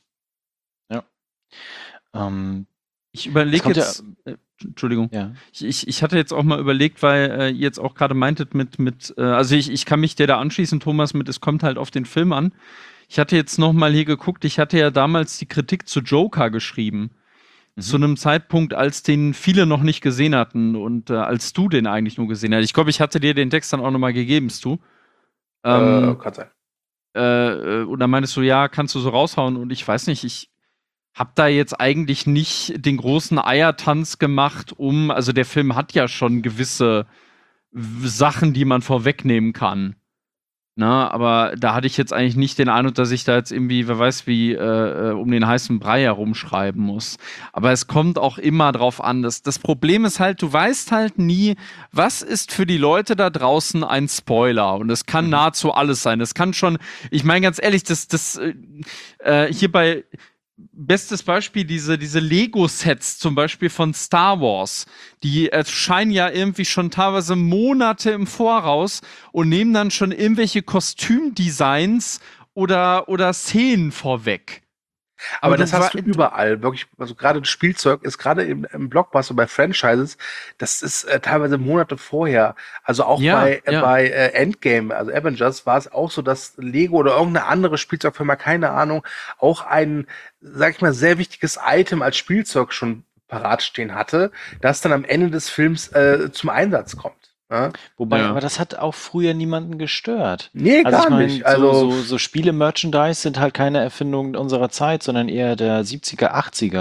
Ähm, Ich überlege kommt ja- jetzt, äh, Entschuldigung, ja. ich, ich, ich hatte jetzt auch mal überlegt, weil äh, ihr jetzt auch gerade meintet mit, mit äh, also ich, ich kann mich dir da anschließen, Thomas, mit es kommt halt auf den Film an. Ich hatte jetzt noch mal hier geguckt, ich hatte ja damals die Kritik zu Joker geschrieben. Mhm. Zu einem Zeitpunkt, als den viele noch nicht gesehen hatten und äh, als du den eigentlich nur gesehen hast. Ich glaube, ich hatte dir den Text dann auch noch mal gegeben, Stu. Ähm, äh, kann sein. äh, und dann meintest du, ja, kannst du so raushauen. Und ich weiß nicht, ich hab da jetzt eigentlich nicht den großen Eiertanz gemacht, um, also der Film hat ja schon gewisse w- Sachen, die man vorwegnehmen kann. Na, aber da hatte ich jetzt eigentlich nicht den Eindruck, dass ich da jetzt irgendwie, wer weiß wie, äh, äh, um den heißen Brei herumschreiben muss. Aber es kommt auch immer drauf an. Das, das Problem ist halt, du weißt halt nie, was ist für die Leute da draußen ein Spoiler. Und es kann nahezu alles sein. Das kann schon, ich meine ganz ehrlich, das, das äh, äh, hier bei bestes Beispiel, diese, diese Lego-Sets zum Beispiel von Star Wars, die erscheinen ja irgendwie schon teilweise Monate im Voraus und nehmen dann schon irgendwelche Kostümdesigns oder, oder Szenen vorweg. Aber Und das du hast du wa- überall, wirklich, also gerade das Spielzeug ist gerade im, im Blockbuster bei Franchises, das ist äh, teilweise Monate vorher. Also auch Ja, bei, äh, ja. bei äh, Endgame, also Avengers, war es auch so, dass Lego oder irgendeine andere Spielzeugfirma, keine Ahnung, auch ein, sag ich mal, sehr wichtiges Item als Spielzeug schon parat stehen hatte, das dann am Ende des Films äh, zum Einsatz kommt. Ja? Wobei, Ja. aber das hat auch früher niemanden gestört. Nee, Also gar ich meine, nicht. Also, so, so, so Spiele-Merchandise sind halt keine Erfindung unserer Zeit, sondern eher der siebziger, achtziger.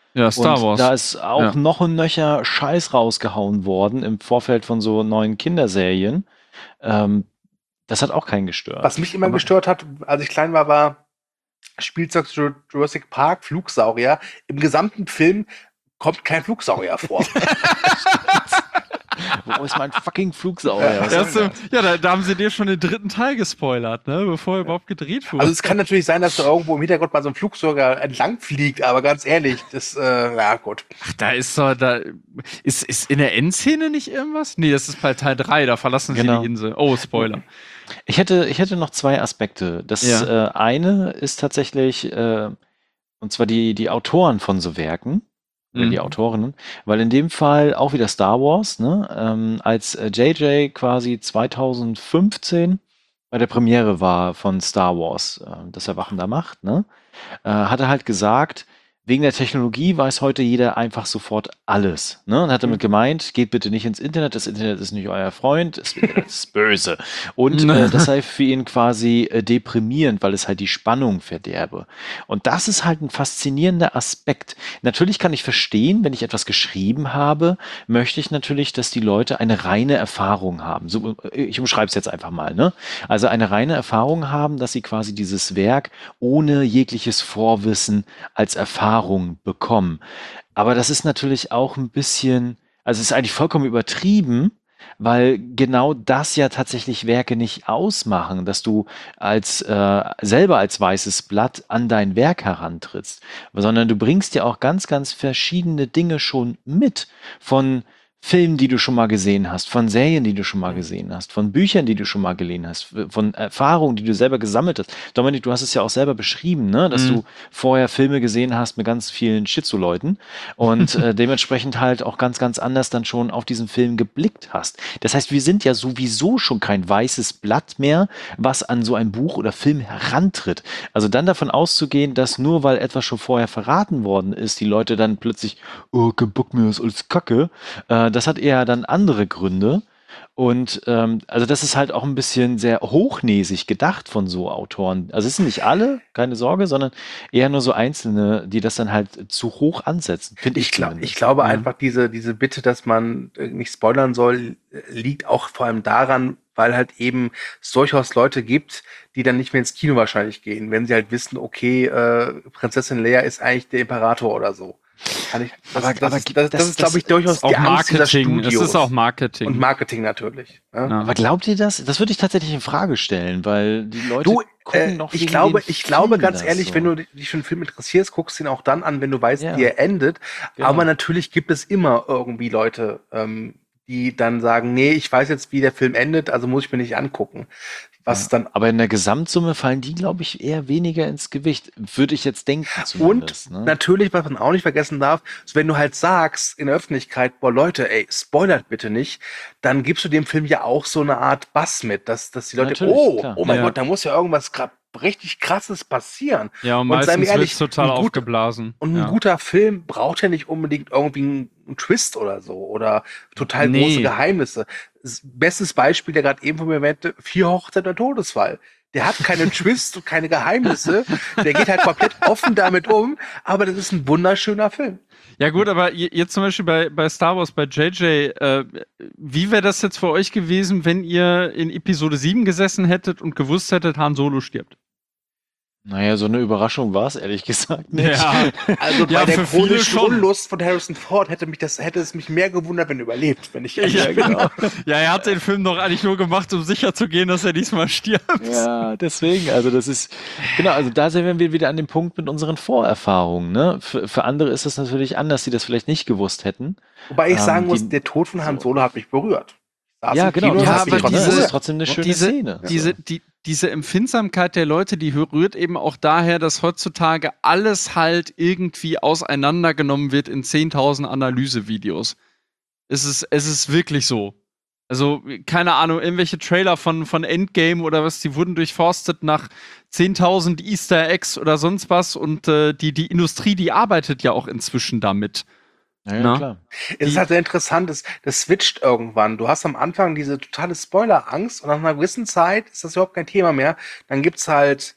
Ja, Star Und Wars. da ist auch Ja. noch und nöcher Scheiß rausgehauen worden im Vorfeld von so neuen Kinderserien. Ähm, das hat auch keinen gestört. Was mich immer Aber- gestört hat, als ich klein war, war Spielzeug Ju- Jurassic Park, Flugsaurier. Im gesamten Film kommt kein Flugsaurier vor. Wo ist mein fucking Flugsaurier? Was Ja, soll so, ja da, da haben sie dir schon den dritten Teil gespoilert, ne? Bevor er überhaupt gedreht wurde. Also es kann natürlich sein, dass da irgendwo im Hintergrund mal so ein Flugsaurier entlang fliegt, aber ganz ehrlich, das, äh, ja gut. Ach, da ist doch, da ist, ist in der Endszene nicht irgendwas? Nee, das ist bei Teil drei, da verlassen sie Genau. die Insel. Oh, Spoiler. Ich hätte, ich hätte noch zwei Aspekte. Das Ja. äh, eine ist tatsächlich, äh, und zwar die, die Autoren von so Werken, oder Mhm. die Autorinnen, weil in dem Fall auch wieder Star Wars, ne, ähm, als äh, J J quasi zweitausendfünfzehn bei der Premiere war von Star Wars, äh, das Erwachen der Macht, ne, äh, hat er halt gesagt, wegen der Technologie weiß heute jeder einfach sofort alles. Ne? Und hat damit gemeint, geht bitte nicht ins Internet, das Internet ist nicht euer Freund, das Internet ist böse. Und äh, das sei für ihn quasi äh, deprimierend, weil es halt die Spannung verderbe. Und das ist halt ein faszinierender Aspekt. Natürlich kann ich verstehen, wenn ich etwas geschrieben habe, möchte ich natürlich, dass die Leute eine reine Erfahrung haben. So, äh, ich umschreibe es jetzt einfach mal. Ne? Also eine reine Erfahrung haben, dass sie quasi dieses Werk ohne jegliches Vorwissen als Erfahrung bekommen. Aber das ist natürlich auch ein bisschen, also es ist eigentlich vollkommen übertrieben, weil genau das ja tatsächlich Werke nicht ausmachen, dass du als äh, selber als weißes Blatt an dein Werk herantrittst, sondern du bringst ja auch ganz, ganz verschiedene Dinge schon mit von Filmen, die du schon mal gesehen hast, von Serien, die du schon mal gesehen hast, von Büchern, die du schon mal gelesen hast, von Erfahrungen, die du selber gesammelt hast. Dominik, du hast es ja auch selber beschrieben, ne? Dass Mhm. du vorher Filme gesehen hast mit ganz vielen Schizo-Leuten und äh, dementsprechend halt auch ganz, ganz anders dann schon auf diesen Film geblickt hast. Das heißt, wir sind ja sowieso schon kein weißes Blatt mehr, was an so ein Buch oder Film herantritt. Also dann davon auszugehen, dass nur weil etwas schon vorher verraten worden ist, die Leute dann plötzlich, oh, kein Bock mehr, ist alles Kacke, äh, das hat eher dann andere Gründe. Und ähm, also das ist halt auch ein bisschen sehr hochnäsig gedacht von so Autoren. Also es sind nicht alle, keine Sorge, sondern eher nur so Einzelne, die das dann halt zu hoch ansetzen, finde ich Ich, glaub, zumindest. ich glaube Ja. einfach, diese, diese Bitte, dass man äh, nicht spoilern soll, äh, liegt auch vor allem daran, weil halt eben es durchaus Leute gibt, die dann nicht mehr ins Kino wahrscheinlich gehen, wenn sie halt wissen, okay, äh, Prinzessin Leia ist eigentlich der Imperator oder so. Kann ich, das, Aber- das, aber ist, gibt- das, das das- ist, glaube ich, das durchaus Ist auch die Angst dieser Marketing. Es Studios. ist auch Marketing. Und Marketing natürlich. Ja. Ja. Aber glaubt ihr das? Das würde ich tatsächlich in Frage stellen, weil die Leute Du, gucken äh, noch ich wegen glaube, den ich glaube Filmen ganz das ehrlich, so. wenn du dich für einen Film interessierst, guckst du ihn auch dann an, wenn du weißt, Ja. wie er endet. Genau. Aber natürlich gibt es immer irgendwie Leute, ähm, die dann sagen, nee, ich weiß jetzt, wie der Film endet, also muss ich mir nicht angucken. Was dann Aber in der Gesamtsumme fallen die, glaube ich, eher weniger ins Gewicht, würde ich jetzt denken und zumindest. ne? natürlich, was man auch nicht vergessen darf, ist, wenn du halt sagst in der Öffentlichkeit, boah Leute, ey, spoilert bitte nicht, dann gibst du dem Film ja auch so eine Art Bass mit, dass, dass die Leute, Natürlich, oh, klar. oh mein Ja. Gott, da muss ja irgendwas gra- richtig Krasses passieren. Ja, und Und sei mir meistens ehrlich, wird's total ein gut- aufgeblasen. Und ein ja. guter Film braucht ja nicht unbedingt irgendwie einen, einen Twist oder so oder total Nee. große Geheimnisse. Das bestes Beispiel, der gerade eben von mir erwähnte, Vier Hochzeiten und Todesfall. Der hat keine Twist und keine Geheimnisse. Der geht halt komplett offen damit um, aber das ist ein wunderschöner Film. Ja gut, aber je- jetzt zum Beispiel bei, bei Star Wars, bei J J, äh, wie wäre das jetzt für euch gewesen, wenn ihr in Episode sieben gesessen hättet und gewusst hättet, Han Solo stirbt? Naja, so eine Überraschung war es ehrlich gesagt nicht. Ja. Also Ja, bei der für viele chronischen schon. Unlust von Harrison Ford hätte mich das hätte es mich mehr gewundert, wenn er überlebt, wenn ich ehrlich Ja, bin. genau. Ja, er hat den Film doch eigentlich nur gemacht, um sicher zu gehen, dass er diesmal stirbt. Ja, deswegen, also das ist, genau, also da sind wir wieder an dem Punkt mit unseren Vorerfahrungen, ne? Für, für andere ist das natürlich anders, die das vielleicht nicht gewusst hätten. Wobei ich Ähm, sagen muss, die- der Tod von Han so. Solo hat mich berührt. Ich saß Ja, im genau, Kino und ja, hab aber mich trotzdem diese- das ist berührt. trotzdem eine schöne diese, Szene. Diese, die, diese Empfindsamkeit der Leute, die rührt eben auch daher, dass heutzutage alles halt irgendwie auseinandergenommen wird in zehntausend Analysevideos. Es ist, es ist wirklich so. Also, keine Ahnung, irgendwelche Trailer von, von Endgame oder was, die wurden durchforstet nach zehntausend Easter Eggs oder sonst was und äh, die, die Industrie, die arbeitet ja auch inzwischen damit. Ja, ja, Na? klar. Es ist halt sehr interessant, das, das switcht irgendwann. Du hast am Anfang diese totale Spoiler-Angst und nach einer gewissen Zeit ist das überhaupt kein Thema mehr. Dann gibt's halt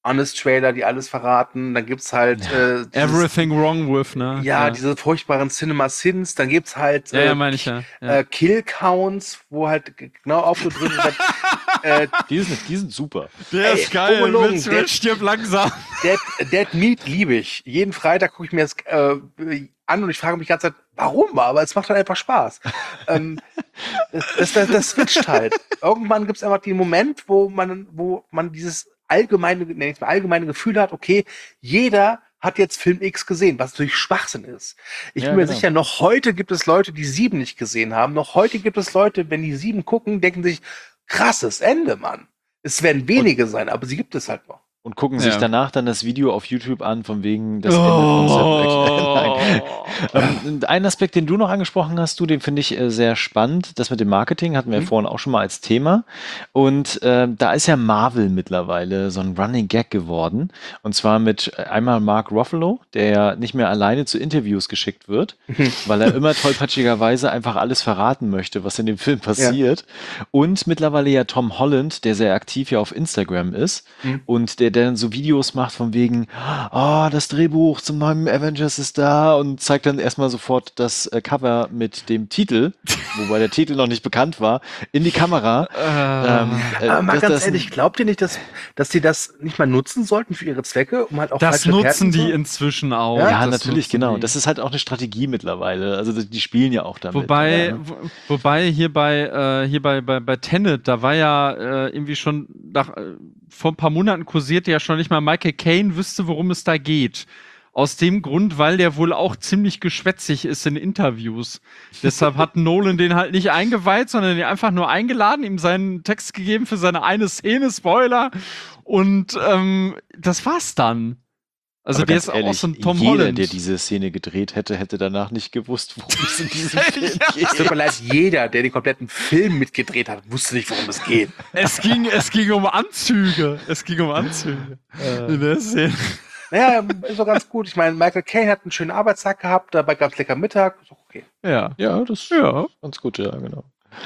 Honest Trailer, die alles verraten. Dann gibt's halt äh, dieses, Everything Wrong With, ne? ja, diese furchtbaren Cinema Sins. Dann gibt's halt Ja, äh, ja, meine ich ja. ja. äh, Kill Counts, wo halt g- genau aufgedrückt wird. äh, Die sind, die sind super. Der ey, ist geil. ungelogen, Vince der- Rich stirbt langsam. Dead, Dead Meat liebe ich. Jeden Freitag gucke ich mir das äh, an und ich frage mich die ganze Zeit, warum? Aber es macht halt einfach Spaß. ähm, das, das, das, das switcht halt. Irgendwann gibt es einfach den Moment, wo man, wo man dieses allgemeine, nenn ich's mal, allgemeine Gefühl hat, okay, jeder hat jetzt Film X gesehen, was natürlich Schwachsinn ist. Ich Ja, bin mir genau. sicher, noch heute gibt es Leute, die sieben nicht gesehen haben. Noch heute gibt es Leute, wenn die sieben gucken, denken sich, krasses Ende, Mann. Es werden wenige sein, aber sie gibt es halt noch. Und gucken Ja. sich danach dann das Video auf YouTube an, von wegen das Ende von Oh. Nein. Ähm, und ein Aspekt, den du noch angesprochen hast, du, den finde ich äh, sehr spannend. Das mit dem Marketing hatten wir Mhm. ja vorhin auch schon mal als Thema. Und ähm, da ist ja Marvel mittlerweile so ein Running Gag geworden. Und zwar mit äh, einmal Mark Ruffalo, der ja nicht mehr alleine zu Interviews geschickt wird, weil er immer tollpatschigerweise einfach alles verraten möchte, was in dem Film passiert. Und mittlerweile ja Tom Holland, der sehr aktiv ja auf Instagram ist Mhm. und der, der dann so Videos macht von wegen, ah, das Drehbuch zum neuen Avengers ist da und zeigt dann erstmal sofort das äh, Cover mit dem Titel, wobei der Titel noch nicht bekannt war, in die Kamera. Ähm, äh, Aber mal das- ganz das- ehrlich, glaubt ihr nicht, dass, dass die das nicht mal nutzen sollten für ihre Zwecke, um halt auch Das falsche nutzen Fährten die zu- inzwischen auch. Ja, Ja, Das natürlich, nutzen genau. die. Das ist halt auch eine Strategie mittlerweile. Also die spielen ja auch damit. Wobei, Ja. wo, wobei hier bei äh, hier bei, bei, bei Tenet, da war ja äh, irgendwie schon nach, äh, vor ein paar Monaten kursierte ja schon nicht mal Michael Caine wüsste, worum es da geht. Aus dem Grund, weil der wohl auch ziemlich geschwätzig ist in Interviews. Deshalb hat Nolan den halt nicht eingeweiht, sondern den einfach nur eingeladen, ihm seinen Text gegeben für seine eine Szene, Spoiler. Und ähm, das war's dann. Also Aber der ganz ist auch ehrlich, so ein Tom jeder, Holland. der diese Szene gedreht hätte, hätte danach nicht gewusst, worum es in diesem Film Es geht. tut mir leid, jeder, der den kompletten Film mitgedreht hat, wusste nicht, worum es geht. Es ging, es ging um Anzüge. Es ging um Anzüge. In der Szene. Naja, ist doch ganz gut. Ich meine, Michael Caine hat einen schönen Arbeitstag gehabt, dabei gab es lecker Mittag. Ist doch okay. Ja. Ja, das ist Ja. ganz gut, ja, genau.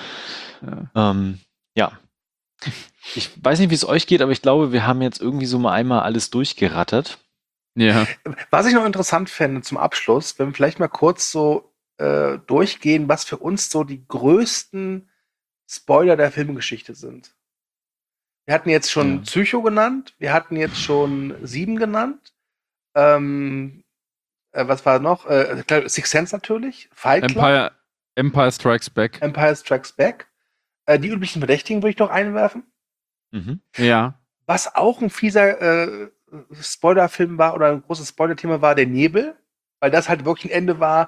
Ja. Ähm, ja. Ich weiß nicht, wie es euch geht, aber ich glaube, wir haben jetzt irgendwie so mal einmal alles durchgerattert. Ja. Was ich noch interessant fände zum Abschluss, wenn wir vielleicht mal kurz so äh, durchgehen, was für uns so die größten Spoiler der Filmgeschichte sind. Wir hatten jetzt schon Ja. Psycho genannt, wir hatten jetzt schon Sieben genannt. Ähm, äh, was war noch? Äh, klar, Sixth Sense natürlich, Fight Club, Empire, Empire Strikes Back. Empire Strikes Back. Äh, die üblichen Verdächtigen würde ich noch einwerfen. Mhm. Ja. Was auch ein fieser äh, Spoilerfilm war oder ein großes Spoilerthema war, der Nebel, weil das halt wirklich ein Ende war,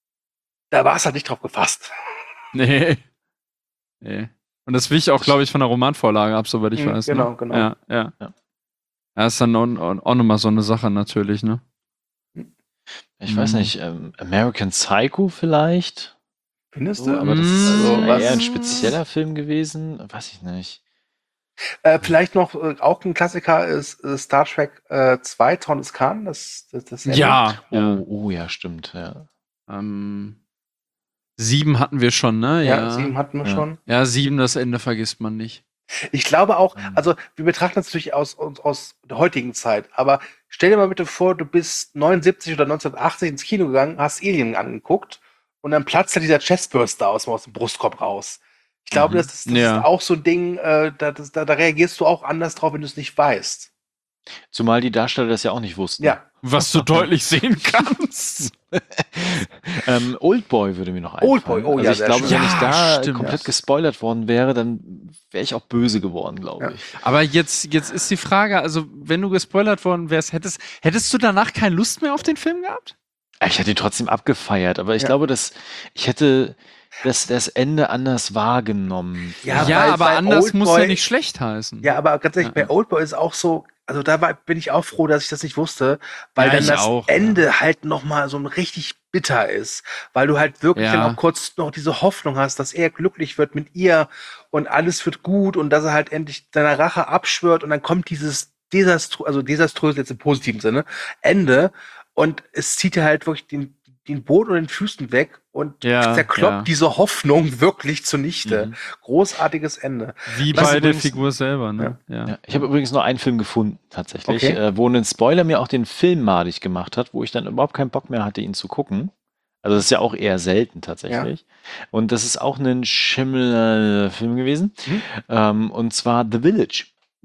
da war es halt nicht drauf gefasst. Nee. Nee. Und das wich auch, glaube ich, von der Romanvorlage ab, soweit ich Mhm, weiß. genau, ne? genau. Ja, ja. Ja. Ja, ist dann auch, auch nochmal so eine Sache natürlich, ne? Ich weiß Mhm. nicht, ähm, American Psycho vielleicht? Findest So, du? aber das Mm. ist Also, äh, was- eher ein spezieller Film gewesen. Weiß ich nicht. Äh, vielleicht noch, äh, auch ein Klassiker ist äh, Star Trek äh, zwei, Ton is Khan, das, das, das Ende. Ja. Oh, ja. oh ja, stimmt. Ja. Ähm, sieben hatten wir schon, ne? Ja, Ja. sieben hatten wir Ja. schon. Ja, sieben, das Ende vergisst man nicht. Ich glaube auch, Mhm. also wir betrachten das natürlich aus, aus, aus der heutigen Zeit, aber stell dir mal bitte vor, du bist neunundsiebzig oder neunzehnhundertachtzig ins Kino gegangen, hast Alien angeguckt und dann platzt da dieser Chestburster aus, aus dem Brustkorb raus. Ich glaube, Mhm. das, ist, das Ja. ist auch so ein Ding, äh, da, das, da, da reagierst du auch anders drauf, wenn du es nicht weißt. Zumal die Darsteller das ja auch nicht wussten. Ja. Was du deutlich sehen kannst. Ähm, Oldboy würde mir noch einfallen. Oldboy, oh also ja, ich sehr glaube, schön. wenn ich Ja, da stimmt. komplett gespoilert worden wäre, dann wäre ich auch böse geworden, glaube Ja. ich. Aber jetzt, jetzt ist die Frage, also wenn du gespoilert worden wärst, hättest, hättest du danach keine Lust mehr auf den Film gehabt? Ich hätte ihn trotzdem abgefeiert, aber ich Ja. glaube, dass ich hätte das, das Ende anders wahrgenommen. Ja, Ja, weil- aber weil anders muss ja Oldboy- nicht schlecht heißen. Ja, aber ganz ehrlich, Ja. bei Oldboy ist auch so, also da war, bin ich auch froh, dass ich das nicht wusste, weil Ja, dann ich das auch, Ende halt nochmal so richtig bitter ist, weil du halt wirklich Ja. dann auch kurz noch diese Hoffnung hast, dass er glücklich wird mit ihr und alles wird gut und dass er halt endlich seiner Rache abschwört und dann kommt dieses desaströ also desaströs jetzt im positiven Sinne, Ende und es zieht er halt wirklich den, den Boden und den Füßen weg und Ja, zerkloppt ja. diese Hoffnung wirklich zunichte. Mhm. Großartiges Ende. Wie Was bei der übrigens- Figur selber, ne? Ja. Ja, ich habe übrigens nur einen Film gefunden, tatsächlich, Okay. äh, wo ein Spoiler mir auch den Film madig gemacht hat, wo ich dann überhaupt keinen Bock mehr hatte, ihn zu gucken. Also das ist ja auch eher selten tatsächlich. Und das ist auch ein Schimmel-Film gewesen. Mhm. Ähm, und zwar The Village.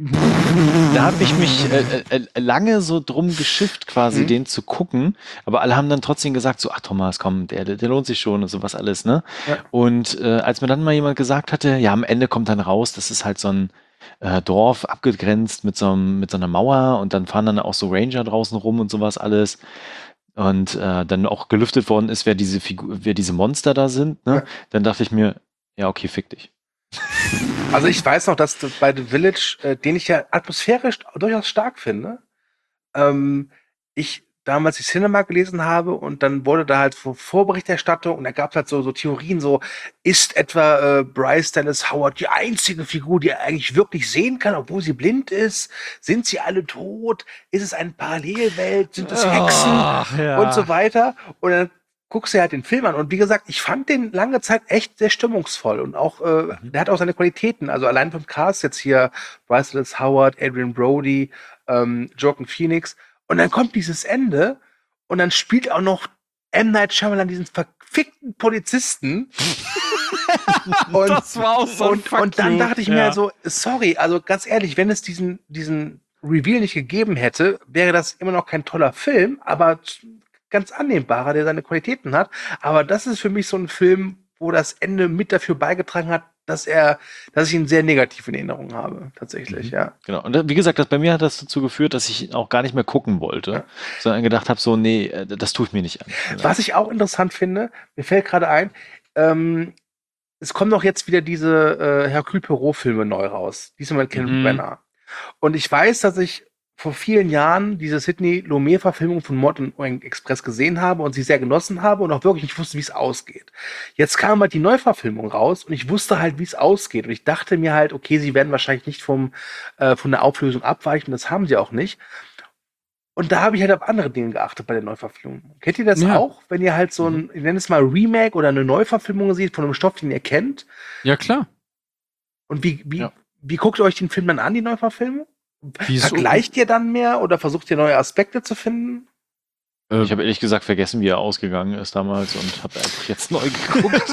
Da habe ich mich äh, äh, lange so drum geschifft, quasi Mhm. den zu gucken. Aber alle haben dann trotzdem gesagt, so, ach Thomas, komm, der, der, der lohnt sich schon und sowas alles, ne? Ja. Und äh, als mir dann mal jemand gesagt hatte, ja, am Ende kommt dann raus, das ist halt so ein äh, Dorf abgegrenzt mit so, einem, mit so einer Mauer und dann fahren dann auch so Ranger draußen rum und sowas alles. Und äh, dann auch gelüftet worden ist, wer diese Figur, wer diese Monster da sind, ne? Ja. Dann dachte ich mir, ja, okay, fick dich. Also ich weiß noch, dass das bei The Village, äh, den ich ja atmosphärisch durchaus stark finde, ähm, ich damals die Cinema gelesen habe und dann wurde da halt so Vorberichterstattung und da gab es halt so, so Theorien, so ist etwa äh, Bryce Dallas Howard die einzige Figur, die er eigentlich wirklich sehen kann, obwohl sie blind ist? Sind sie alle tot? Ist es eine Parallelwelt? Sind es Hexen? Ach, ja. Und so weiter. Und dann guckst du halt den Film an. Und wie gesagt, ich fand den lange Zeit echt sehr stimmungsvoll. Und auch, äh, der hat auch seine Qualitäten. Also allein vom Cast jetzt hier Bryce Dallas Howard, Adrian Brody, ähm, Joaquin Phoenix. Und dann kommt dieses Ende und dann spielt auch noch M. Night Shyamalan diesen verfickten Polizisten. und, Das war auch so ein und, Fuck und dann you. dachte ich mir Ja. halt so, sorry, also ganz ehrlich, wenn es diesen, diesen Reveal nicht gegeben hätte, wäre das immer noch kein toller Film, aber ganz annehmbarer, der seine Qualitäten hat. Aber das ist für mich so ein Film, wo das Ende mit dafür beigetragen hat, dass er, dass ich ihn sehr negativ in Erinnerung habe, tatsächlich, Mhm. ja. Genau. Und da- wie gesagt, das, bei mir hat das dazu geführt, dass ich auch gar nicht mehr gucken wollte, Ja. sondern gedacht habe, so, nee, äh, das tue ich mir nicht an. Was ich auch interessant finde, mir fällt gerade ein, ähm, es kommen doch jetzt wieder diese äh, Hercule Poirot-Filme neu raus. Diesmal mit Kenneth Mhm. Branagh. Und ich weiß, dass ich vor vielen Jahren diese Sidney Lumet-Verfilmung von Mord und Orient Express gesehen habe und sie sehr genossen habe und auch wirklich nicht wusste, wie es ausgeht. Jetzt kam halt die Neuverfilmung raus und ich wusste halt, wie es ausgeht. Und ich dachte mir halt, okay, sie werden wahrscheinlich nicht vom, äh, von der Auflösung abweichen. Das haben sie auch nicht. Und da habe ich halt auf andere Dinge geachtet bei der Neuverfilmung. Kennt ihr das Ja. auch, wenn ihr halt so ein, ich nenne es mal Remake oder eine Neuverfilmung seht von einem Stoff, den ihr kennt? Ja, klar. Und wie, wie, Ja. wie guckt ihr euch den Film dann an, die Neuverfilmung? Wieso? Vergleicht ihr dann mehr oder versucht ihr neue Aspekte zu finden? Äh, Ich habe ehrlich gesagt vergessen, wie er ausgegangen ist damals und habe einfach jetzt neu geguckt.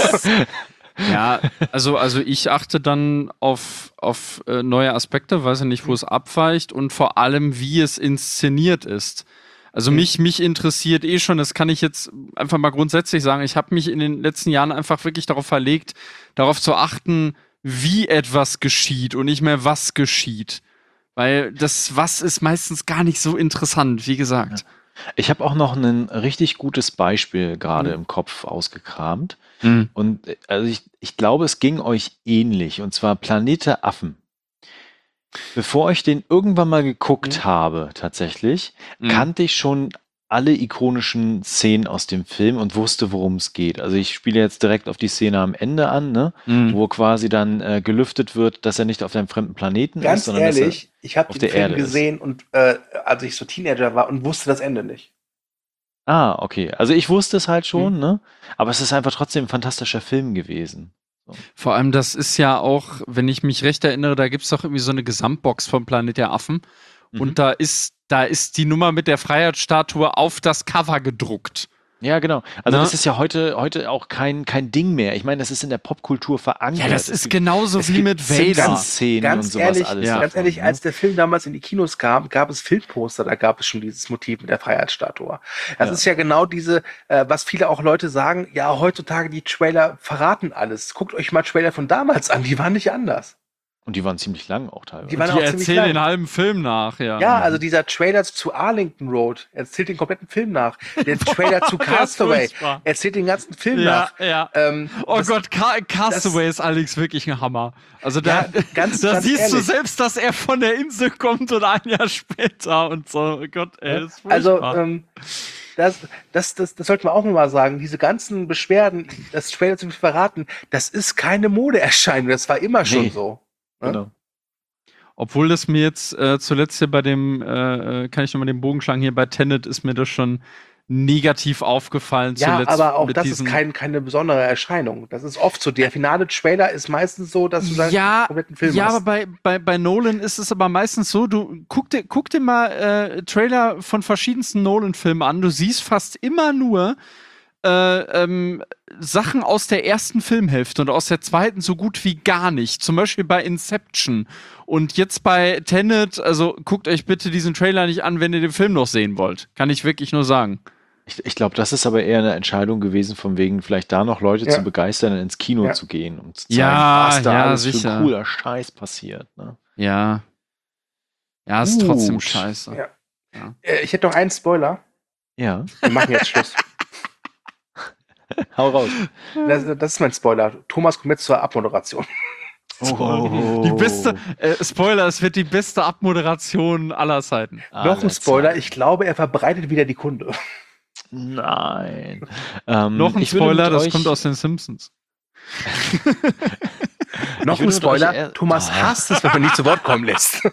Ja, also, also ich achte dann auf, auf äh, neue Aspekte, weiß ja nicht, wo es abweicht und vor allem, wie es inszeniert ist. Also Mhm. mich, mich interessiert eh schon, das kann ich jetzt einfach mal grundsätzlich sagen, ich habe mich in den letzten Jahren einfach wirklich darauf verlegt, darauf zu achten, wie etwas geschieht und nicht mehr was geschieht. Weil das Was ist meistens gar nicht so interessant, wie gesagt. Ich habe auch noch ein richtig gutes Beispiel gerade Mhm. im Kopf ausgekramt. Mhm. Und äh, also ich, ich glaube, es ging euch ähnlich. Und zwar Planet der Affen. Bevor ich den irgendwann mal geguckt Mhm. habe, tatsächlich, Mhm. kannte ich schon alle ikonischen Szenen aus dem Film und wusste, worum es geht. Also ich spiele jetzt direkt auf die Szene am Ende an, ne? Mhm. Wo quasi dann äh, gelüftet wird, dass er nicht auf einem fremden Planeten ist, Ganz sondern dass er ehrlich, ich habe auf den der Film Erde ist. gesehen und äh, als ich so Teenager war und wusste das Ende nicht. Ah, okay. Also ich wusste es halt Mhm. schon, ne? Aber es ist einfach trotzdem ein fantastischer Film gewesen. Vor allem, das ist ja auch, wenn ich mich recht erinnere, da gibt es doch irgendwie so eine Gesamtbox vom Planet der Affen. Mhm. Und da ist, da ist die Nummer mit der Freiheitsstatue auf das Cover gedruckt. Ja, genau. Also Na? das ist ja heute, heute auch kein, kein Ding mehr. Ich meine, das ist in der Popkultur verankert. Ja, das Es ist gibt- genauso es wie gibt mit Vader. Simpsons-Szenen Ganz und sowas ehrlich, alles. ja. ganz davon, ehrlich, ne? als der Film damals in die Kinos kam, gab es Filmposter, da gab es schon dieses Motiv mit der Freiheitsstatue. Das Ja. ist ja genau diese, äh, was viele auch Leute sagen, ja, heutzutage die Trailer verraten alles. Guckt euch mal Trailer von damals an, die waren nicht anders. Und die waren ziemlich lang auch teilweise. Die waren Die auch ziemlich erzählen lang. den halben Film nach, ja. Ja, also dieser Trailer zu Arlington Road erzählt den kompletten Film nach. Der Trailer zu Der ist Castaway furchtbar. erzählt den ganzen Film Ja, nach. ja. Ähm, Oh das- Gott, Ca Castaway ist allerdings wirklich ein Hammer. Also da, Ja, ganz- da ganz siehst du ehrlich. selbst, dass er von der Insel kommt und ein Jahr später und so. Oh Gott, ey, das ist Also, furchtbar. ähm, das, das, das, das sollte man auch mal sagen. Diese ganzen Beschwerden, das Trailer zu verraten, das ist keine Modeerscheinung. Das war immer schon Nee. so. Ne? Genau. Obwohl das mir jetzt äh, zuletzt hier bei dem, äh, äh, kann ich nochmal den Bogen schlagen, hier bei Tenet ist mir das schon negativ aufgefallen Ja, zuletzt. aber auch mit das ist diesen- kein, keine besondere Erscheinung. Das ist oft so. Der finale Trailer ist meistens so, dass du deinen Ja, kompletten Film ja, hast. aber bei, bei, bei Nolan ist es aber meistens so, du guck dir, guck dir mal äh, Trailer von verschiedensten Nolan-Filmen an, du siehst fast immer nur äh, ähm, Sachen aus der ersten Filmhälfte und aus der zweiten so gut wie gar nicht. Zum Beispiel bei Inception. Und jetzt bei Tenet, also guckt euch bitte diesen Trailer nicht an, wenn ihr den Film noch sehen wollt. Kann ich wirklich nur sagen. Ich, ich glaube, das ist aber eher eine Entscheidung gewesen, von wegen vielleicht da noch Leute Ja. zu begeistern, ins Kino Ja. zu gehen, um zu zeigen, Ja, was da ja, alles sicher. für cooler Scheiß passiert. Ne? Ja. Ja, ist Gut. trotzdem scheiße. Ja. Ja. Äh, Ich hätte noch einen Spoiler. Ja, Wir machen jetzt Schluss. hau raus. Das, das ist mein Spoiler. Thomas kommt jetzt zur Abmoderation. Oh. Die beste, äh, Spoiler, es wird die beste Abmoderation aller Zeiten. Noch ein Spoiler. Ich glaube, er verbreitet wieder die Kunde. Nein. Ähm, Noch ein ich würde Spoiler, mit das euch- kommt aus den Simpsons. Noch würde ein mit euch Spoiler. eher- Thomas Ah. hasst es, wenn man nicht zu Wort kommen lässt.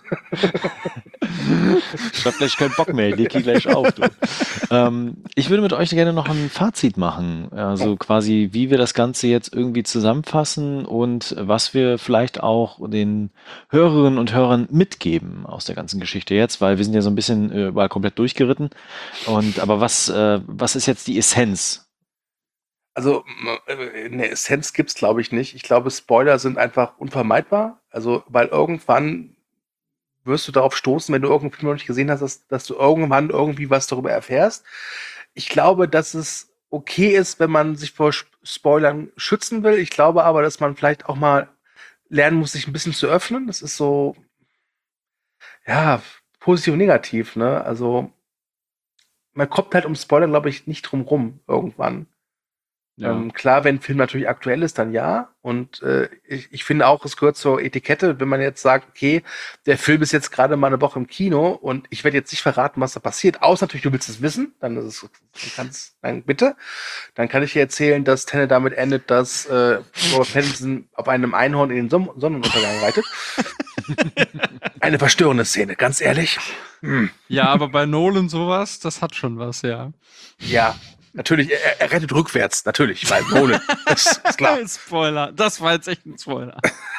Ich hab gleich keinen Bock mehr, leg hier gleich auf, du. ähm, ich würde mit euch gerne noch ein Fazit machen. Also quasi, wie wir das Ganze jetzt irgendwie zusammenfassen und was wir vielleicht auch den Hörerinnen und Hörern mitgeben aus der ganzen Geschichte jetzt, weil wir sind ja so ein bisschen äh, überall komplett durchgeritten. Und aber was, äh, was ist jetzt die Essenz? Also, äh, eine Essenz gibt's, glaube ich, nicht. Ich glaube, Spoiler sind einfach unvermeidbar. Also, weil irgendwann wirst du darauf stoßen, wenn du irgendeinen Film noch nicht gesehen hast, dass, dass du irgendwann irgendwie was darüber erfährst. Ich glaube, dass es okay ist, wenn man sich vor Sp- Spoilern schützen will. Ich glaube aber, dass man vielleicht auch mal lernen muss, sich ein bisschen zu öffnen. Das ist so, ja, positiv und negativ, ne? Also, man kommt halt um Spoiler, glaube ich, nicht drum rum irgendwann. Ja. Ähm, klar, wenn ein Film natürlich aktuell ist, dann ja. Und äh, ich, ich finde auch, es gehört zur Etikette, wenn man jetzt sagt, okay, der Film ist jetzt gerade mal eine Woche im Kino und ich werde jetzt nicht verraten, was da passiert, außer natürlich, du willst es wissen, dann ist es, du kannst, nein, bitte. Dann kann ich dir erzählen, dass Tenet damit endet, dass äh, Robert Pattinson auf einem Einhorn in den Son- Sonnenuntergang reitet. Eine verstörende Szene, ganz ehrlich. Hm. Ja, aber bei Nolan sowas, das hat schon was, ja. Ja, natürlich, er, er rettet rückwärts, natürlich, weil Nolan, das ist klar. Spoiler, das war jetzt echt ein Spoiler.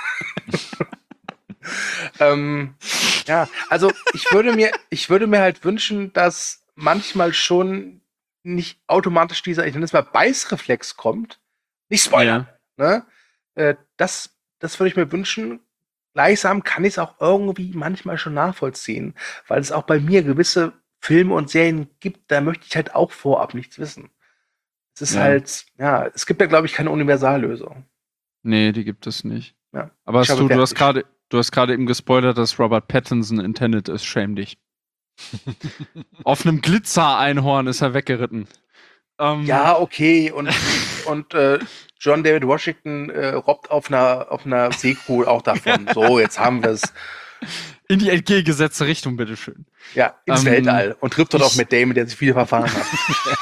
ähm, ja, also ich würde mir, ich würde mir halt wünschen, dass manchmal schon nicht automatisch dieser, ich nenne es mal, Beißreflex kommt. Nicht Spoiler. Ne? Äh, das, das würde ich mir wünschen. Gleichsam kann ich es auch irgendwie manchmal schon nachvollziehen, weil es auch bei mir gewisse Filme und Serien gibt, da möchte ich halt auch vorab nichts wissen. Es ist Ja. halt, ja, es gibt ja, glaube ich, keine Universallösung. Nee, die gibt es nicht. Ja. Aber Ich hast habe du, du hast fertig. gerade, du hast gerade eben gespoilert, dass Robert Pattinson in Tenet ist. Schäm dich. Auf einem Glitzer-Einhorn ist er weggeritten. Ähm, Ja, okay, und, und äh, John David Washington äh, robbt auf einer, auf einer Seekuh auch davon. So, jetzt haben wir es. In die entgegengesetzte Richtung, bitteschön. Ja, ins Ähm, Weltall. Und trifft dort ich- auch mit Damon, der sich wieder verfahren hat.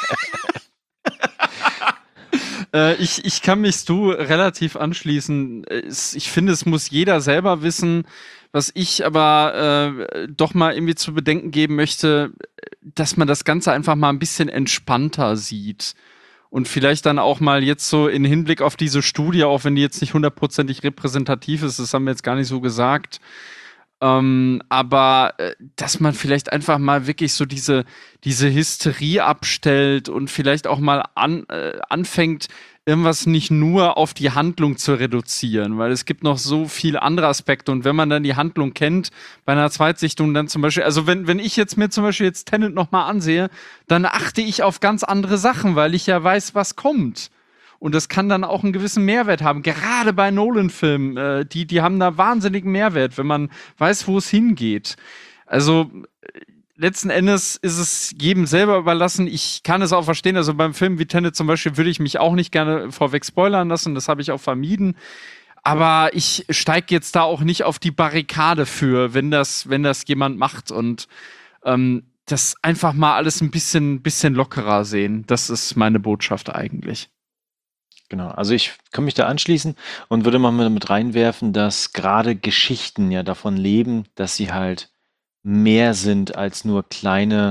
Äh, ich, ich kann mich Stu relativ anschließen. Es, ich finde, es muss jeder selber wissen. Was ich aber äh, doch mal irgendwie zu bedenken geben möchte, dass man das Ganze einfach mal ein bisschen entspannter sieht. Und vielleicht dann auch mal jetzt so in Hinblick auf diese Studie, auch wenn die jetzt nicht hundertprozentig repräsentativ ist, das haben wir jetzt gar nicht so gesagt, ähm, aber äh, dass man vielleicht einfach mal wirklich so diese, diese Hysterie abstellt und vielleicht auch mal an, äh, anfängt, irgendwas nicht nur auf die Handlung zu reduzieren, weil es gibt noch so viele andere Aspekte und wenn man dann die Handlung kennt, bei einer Zweitsichtung dann zum Beispiel, also wenn, wenn ich jetzt mir zum Beispiel jetzt Tenet nochmal ansehe, dann achte ich auf ganz andere Sachen, weil ich ja weiß, was kommt. Und das kann dann auch einen gewissen Mehrwert haben. Gerade bei Nolan-Filmen, äh, die, die haben da wahnsinnigen Mehrwert, wenn man weiß, wo es hingeht. Also äh, letzten Endes ist es jedem selber überlassen. Ich kann es auch verstehen. Also beim Film wie Tenet zum Beispiel würde ich mich auch nicht gerne vorweg spoilern lassen. Das habe ich auch vermieden. Aber ich steige jetzt da auch nicht auf die Barrikade für, wenn das, wenn das jemand macht. Und ähm, das einfach mal alles ein bisschen, bisschen lockerer sehen. Das ist meine Botschaft eigentlich. Genau, also ich kann mich da anschließen und würde mal mit reinwerfen, dass gerade Geschichten ja davon leben, dass sie halt mehr sind als nur kleine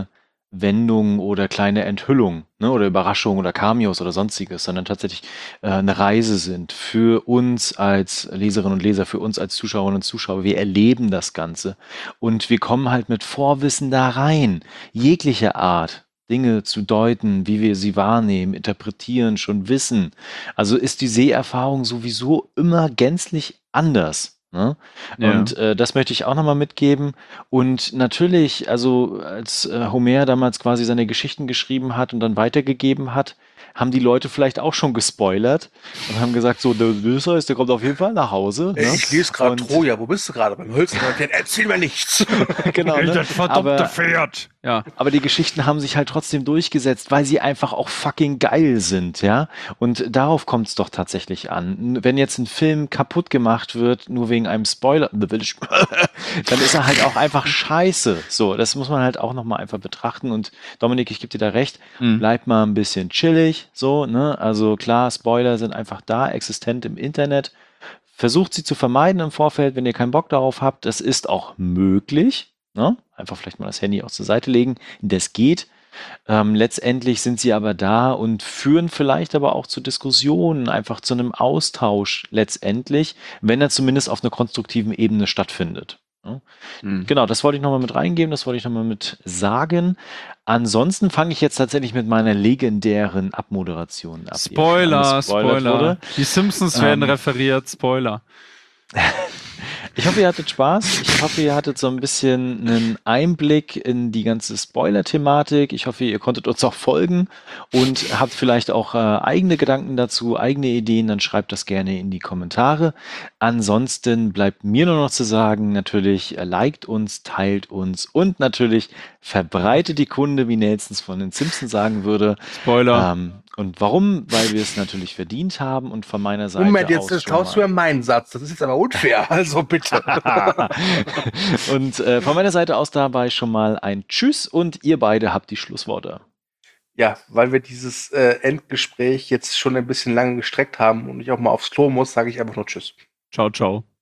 Wendungen oder kleine Enthüllungen, ne, oder Überraschungen oder Cameos oder sonstiges, sondern tatsächlich äh, eine Reise sind für uns als Leserinnen und Leser, für uns als Zuschauerinnen und Zuschauer. Wir erleben das Ganze und wir kommen halt mit Vorwissen da rein, jeglicher Art. Dinge zu deuten, wie wir sie wahrnehmen, interpretieren, schon wissen. Also ist die Seherfahrung sowieso immer gänzlich anders. Ne? Ja. Und äh, das möchte ich auch nochmal mitgeben. Und natürlich, also als äh, Homer damals quasi seine Geschichten geschrieben hat und dann weitergegeben hat, haben die Leute vielleicht auch schon gespoilert und haben gesagt, so, der Odysseus, der kommt auf jeden Fall nach Hause. Ey, Ne? ich lese gerade Und- Troja, wo bist du gerade? Beim Hölzner? Erzähl mir nichts. Genau, ne? Das verdammte Aber- Pferd. Ja. Aber die Geschichten haben sich halt trotzdem durchgesetzt, weil sie einfach auch fucking geil sind, ja. Und darauf kommt es doch tatsächlich an. Wenn jetzt ein Film kaputt gemacht wird, nur wegen einem Spoiler, The Village, dann ist er halt auch einfach scheiße. So, das muss man halt auch nochmal einfach betrachten. Und Dominik, ich gebe dir da recht, Mhm. bleib mal ein bisschen chillig, so, ne. Also klar, Spoiler sind einfach da, existent im Internet. Versucht sie zu vermeiden im Vorfeld, wenn ihr keinen Bock darauf habt. Das ist auch möglich. Ne? Einfach vielleicht mal das Handy auch zur Seite legen. Das geht. Ähm, letztendlich sind sie aber da und führen vielleicht aber auch zu Diskussionen, einfach zu einem Austausch letztendlich, wenn er zumindest auf einer konstruktiven Ebene stattfindet. Ne? Mhm. Genau, das wollte ich nochmal mit reingeben, das wollte ich nochmal mit sagen. Ansonsten fange ich jetzt tatsächlich mit meiner legendären Abmoderation ab. die ja schon Spoiler, angespoilert Spoiler. wurde. Die Simpsons werden Ähm, referiert, Spoiler. Ich hoffe, ihr hattet Spaß. Ich hoffe, ihr hattet so ein bisschen einen Einblick in die ganze Spoiler-Thematik. Ich hoffe, ihr konntet uns auch folgen und habt vielleicht auch äh, eigene Gedanken dazu, eigene Ideen. Dann schreibt das gerne in die Kommentare. Ansonsten bleibt mir nur noch zu sagen, natürlich äh, liked uns, teilt uns und natürlich verbreitet die Kunde, wie Nelsons von den Simpsons sagen würde. Spoiler. Ähm, und warum? Weil wir es natürlich verdient haben und von meiner Seite Moment, jetzt aus das schon traust du mal- mir meinen Satz. Das ist jetzt aber unfair. Also bitte. Und äh, von meiner Seite aus dabei schon mal ein Tschüss und ihr beide habt die Schlussworte. Ja, weil wir dieses äh, Endgespräch jetzt schon ein bisschen lange gestreckt haben und ich auch mal aufs Klo muss, sage ich einfach nur Tschüss. Ciao, ciao.